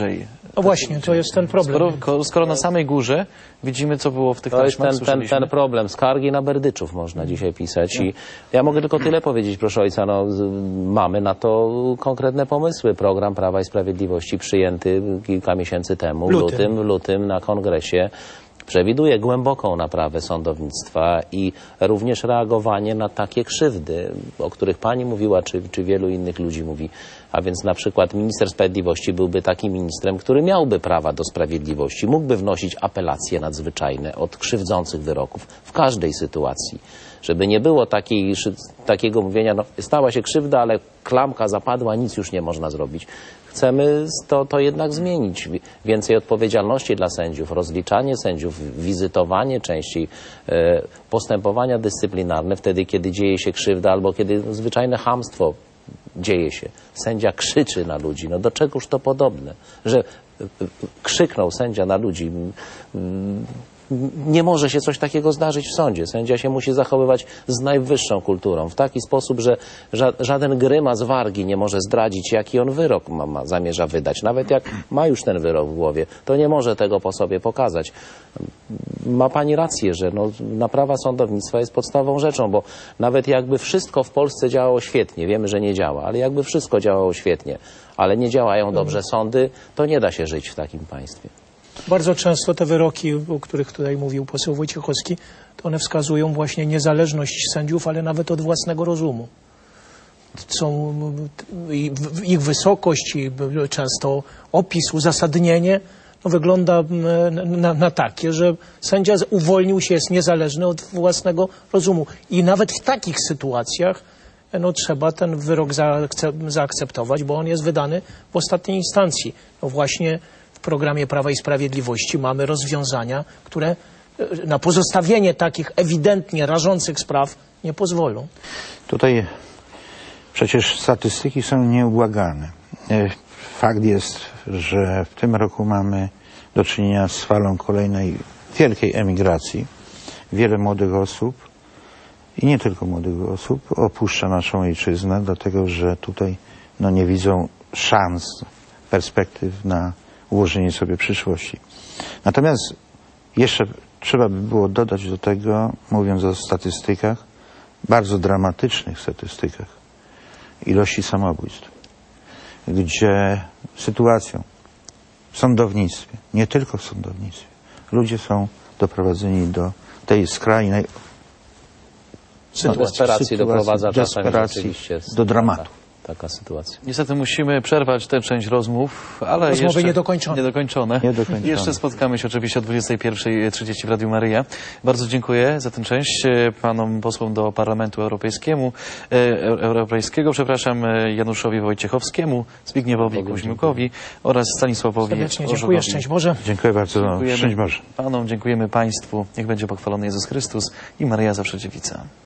No właśnie, to jest ten problem. Skoro, ko- skoro na samej górze widzimy, co było w tych To jest taśmach, ten, ten, słyszeliśmy. ten problem. Skargi na Berdyczów można dzisiaj pisać. I ja mogę tylko tyle powiedzieć, proszę ojca. No, z- mamy na to konkretne pomysły. Program Prawa i Sprawiedliwości przyjęty kilka miesięcy temu, w Lutym. lutym, w lutym na kongresie, przewiduje głęboką naprawę sądownictwa i również reagowanie na takie krzywdy, o których pani mówiła, czy, czy wielu innych ludzi mówi. A więc na przykład minister sprawiedliwości byłby takim ministrem, który miałby prawa do sprawiedliwości, mógłby wnosić apelacje nadzwyczajne od krzywdzących wyroków w każdej sytuacji. Żeby nie było takiej, takiego mówienia, no stała się krzywda, ale klamka zapadła, nic już nie można zrobić. Chcemy to, to jednak zmienić. Więcej odpowiedzialności dla sędziów, rozliczanie sędziów, wizytowanie częściej, e, postępowania dyscyplinarne wtedy, kiedy dzieje się krzywda albo kiedy zwyczajne chamstwo dzieje się. Sędzia krzyczy na ludzi. No do czegoż to podobne? Że e, krzyknął sędzia na ludzi. Mm, Nie może się coś takiego zdarzyć w sądzie. Sędzia się musi zachowywać z najwyższą kulturą. W taki sposób, że ża żaden grymas wargi nie może zdradzić, jaki on wyrok ma, ma, zamierza wydać. Nawet jak ma już ten wyrok w głowie, to nie może tego po sobie pokazać. Ma pani rację, że no, naprawa sądownictwa jest podstawową rzeczą, bo nawet jakby wszystko w Polsce działało świetnie, wiemy, że nie działa, ale jakby wszystko działało świetnie, ale nie działają dobrze sądy, to nie da się żyć w takim państwie. Bardzo często te wyroki, o których tutaj mówił poseł Wojciechowski, to one wskazują właśnie niezależność sędziów, ale nawet od własnego rozumu. Są ich wysokość i często opis, uzasadnienie no wygląda na, na takie, że sędzia uwolnił się, jest niezależny od własnego rozumu. I nawet w takich sytuacjach no, trzeba ten wyrok zaakceptować, bo on jest wydany w ostatniej instancji. No właśnie w programie Prawa i Sprawiedliwości mamy rozwiązania, które na pozostawienie takich ewidentnie rażących spraw nie pozwolą. Tutaj przecież statystyki są nieubłagane. Fakt jest, że w tym roku mamy do czynienia z falą kolejnej wielkiej emigracji. Wiele młodych osób i nie tylko młodych osób opuszcza naszą ojczyznę, dlatego że tutaj no, nie widzą szans, perspektyw na ułożenie sobie przyszłości. Natomiast jeszcze trzeba by było dodać do tego, mówiąc o statystykach, bardzo dramatycznych statystykach, ilości samobójstw, gdzie sytuacją w sądownictwie, nie tylko w sądownictwie, ludzie są doprowadzeni do tej skrajnej sytuacji, desperacji doprowadza czasem desperacji do dramatu. Taka sytuacja. Niestety musimy przerwać tę część rozmów, ale Rozmowy jeszcze niedokończone. niedokończone. Niedokończone. Jeszcze spotkamy się oczywiście o dwudziestej pierwszej trzydzieści w Radiu Maryja. Bardzo dziękuję za tę część e, panom posłom do Parlamentu Europejskiemu, e, Europejskiego, przepraszam, e, Januszowi Wojciechowskiemu, Zbigniewowi Kuźmiukowi oraz Stanisławowi Serdecznie Orzegowi. dziękuję, szczęść Boże. Dziękuję bardzo. Dziękujemy Szczęść Boże. panom, dziękujemy państwu. Niech będzie pochwalony Jezus Chrystus i Maryja zawsze dziewica.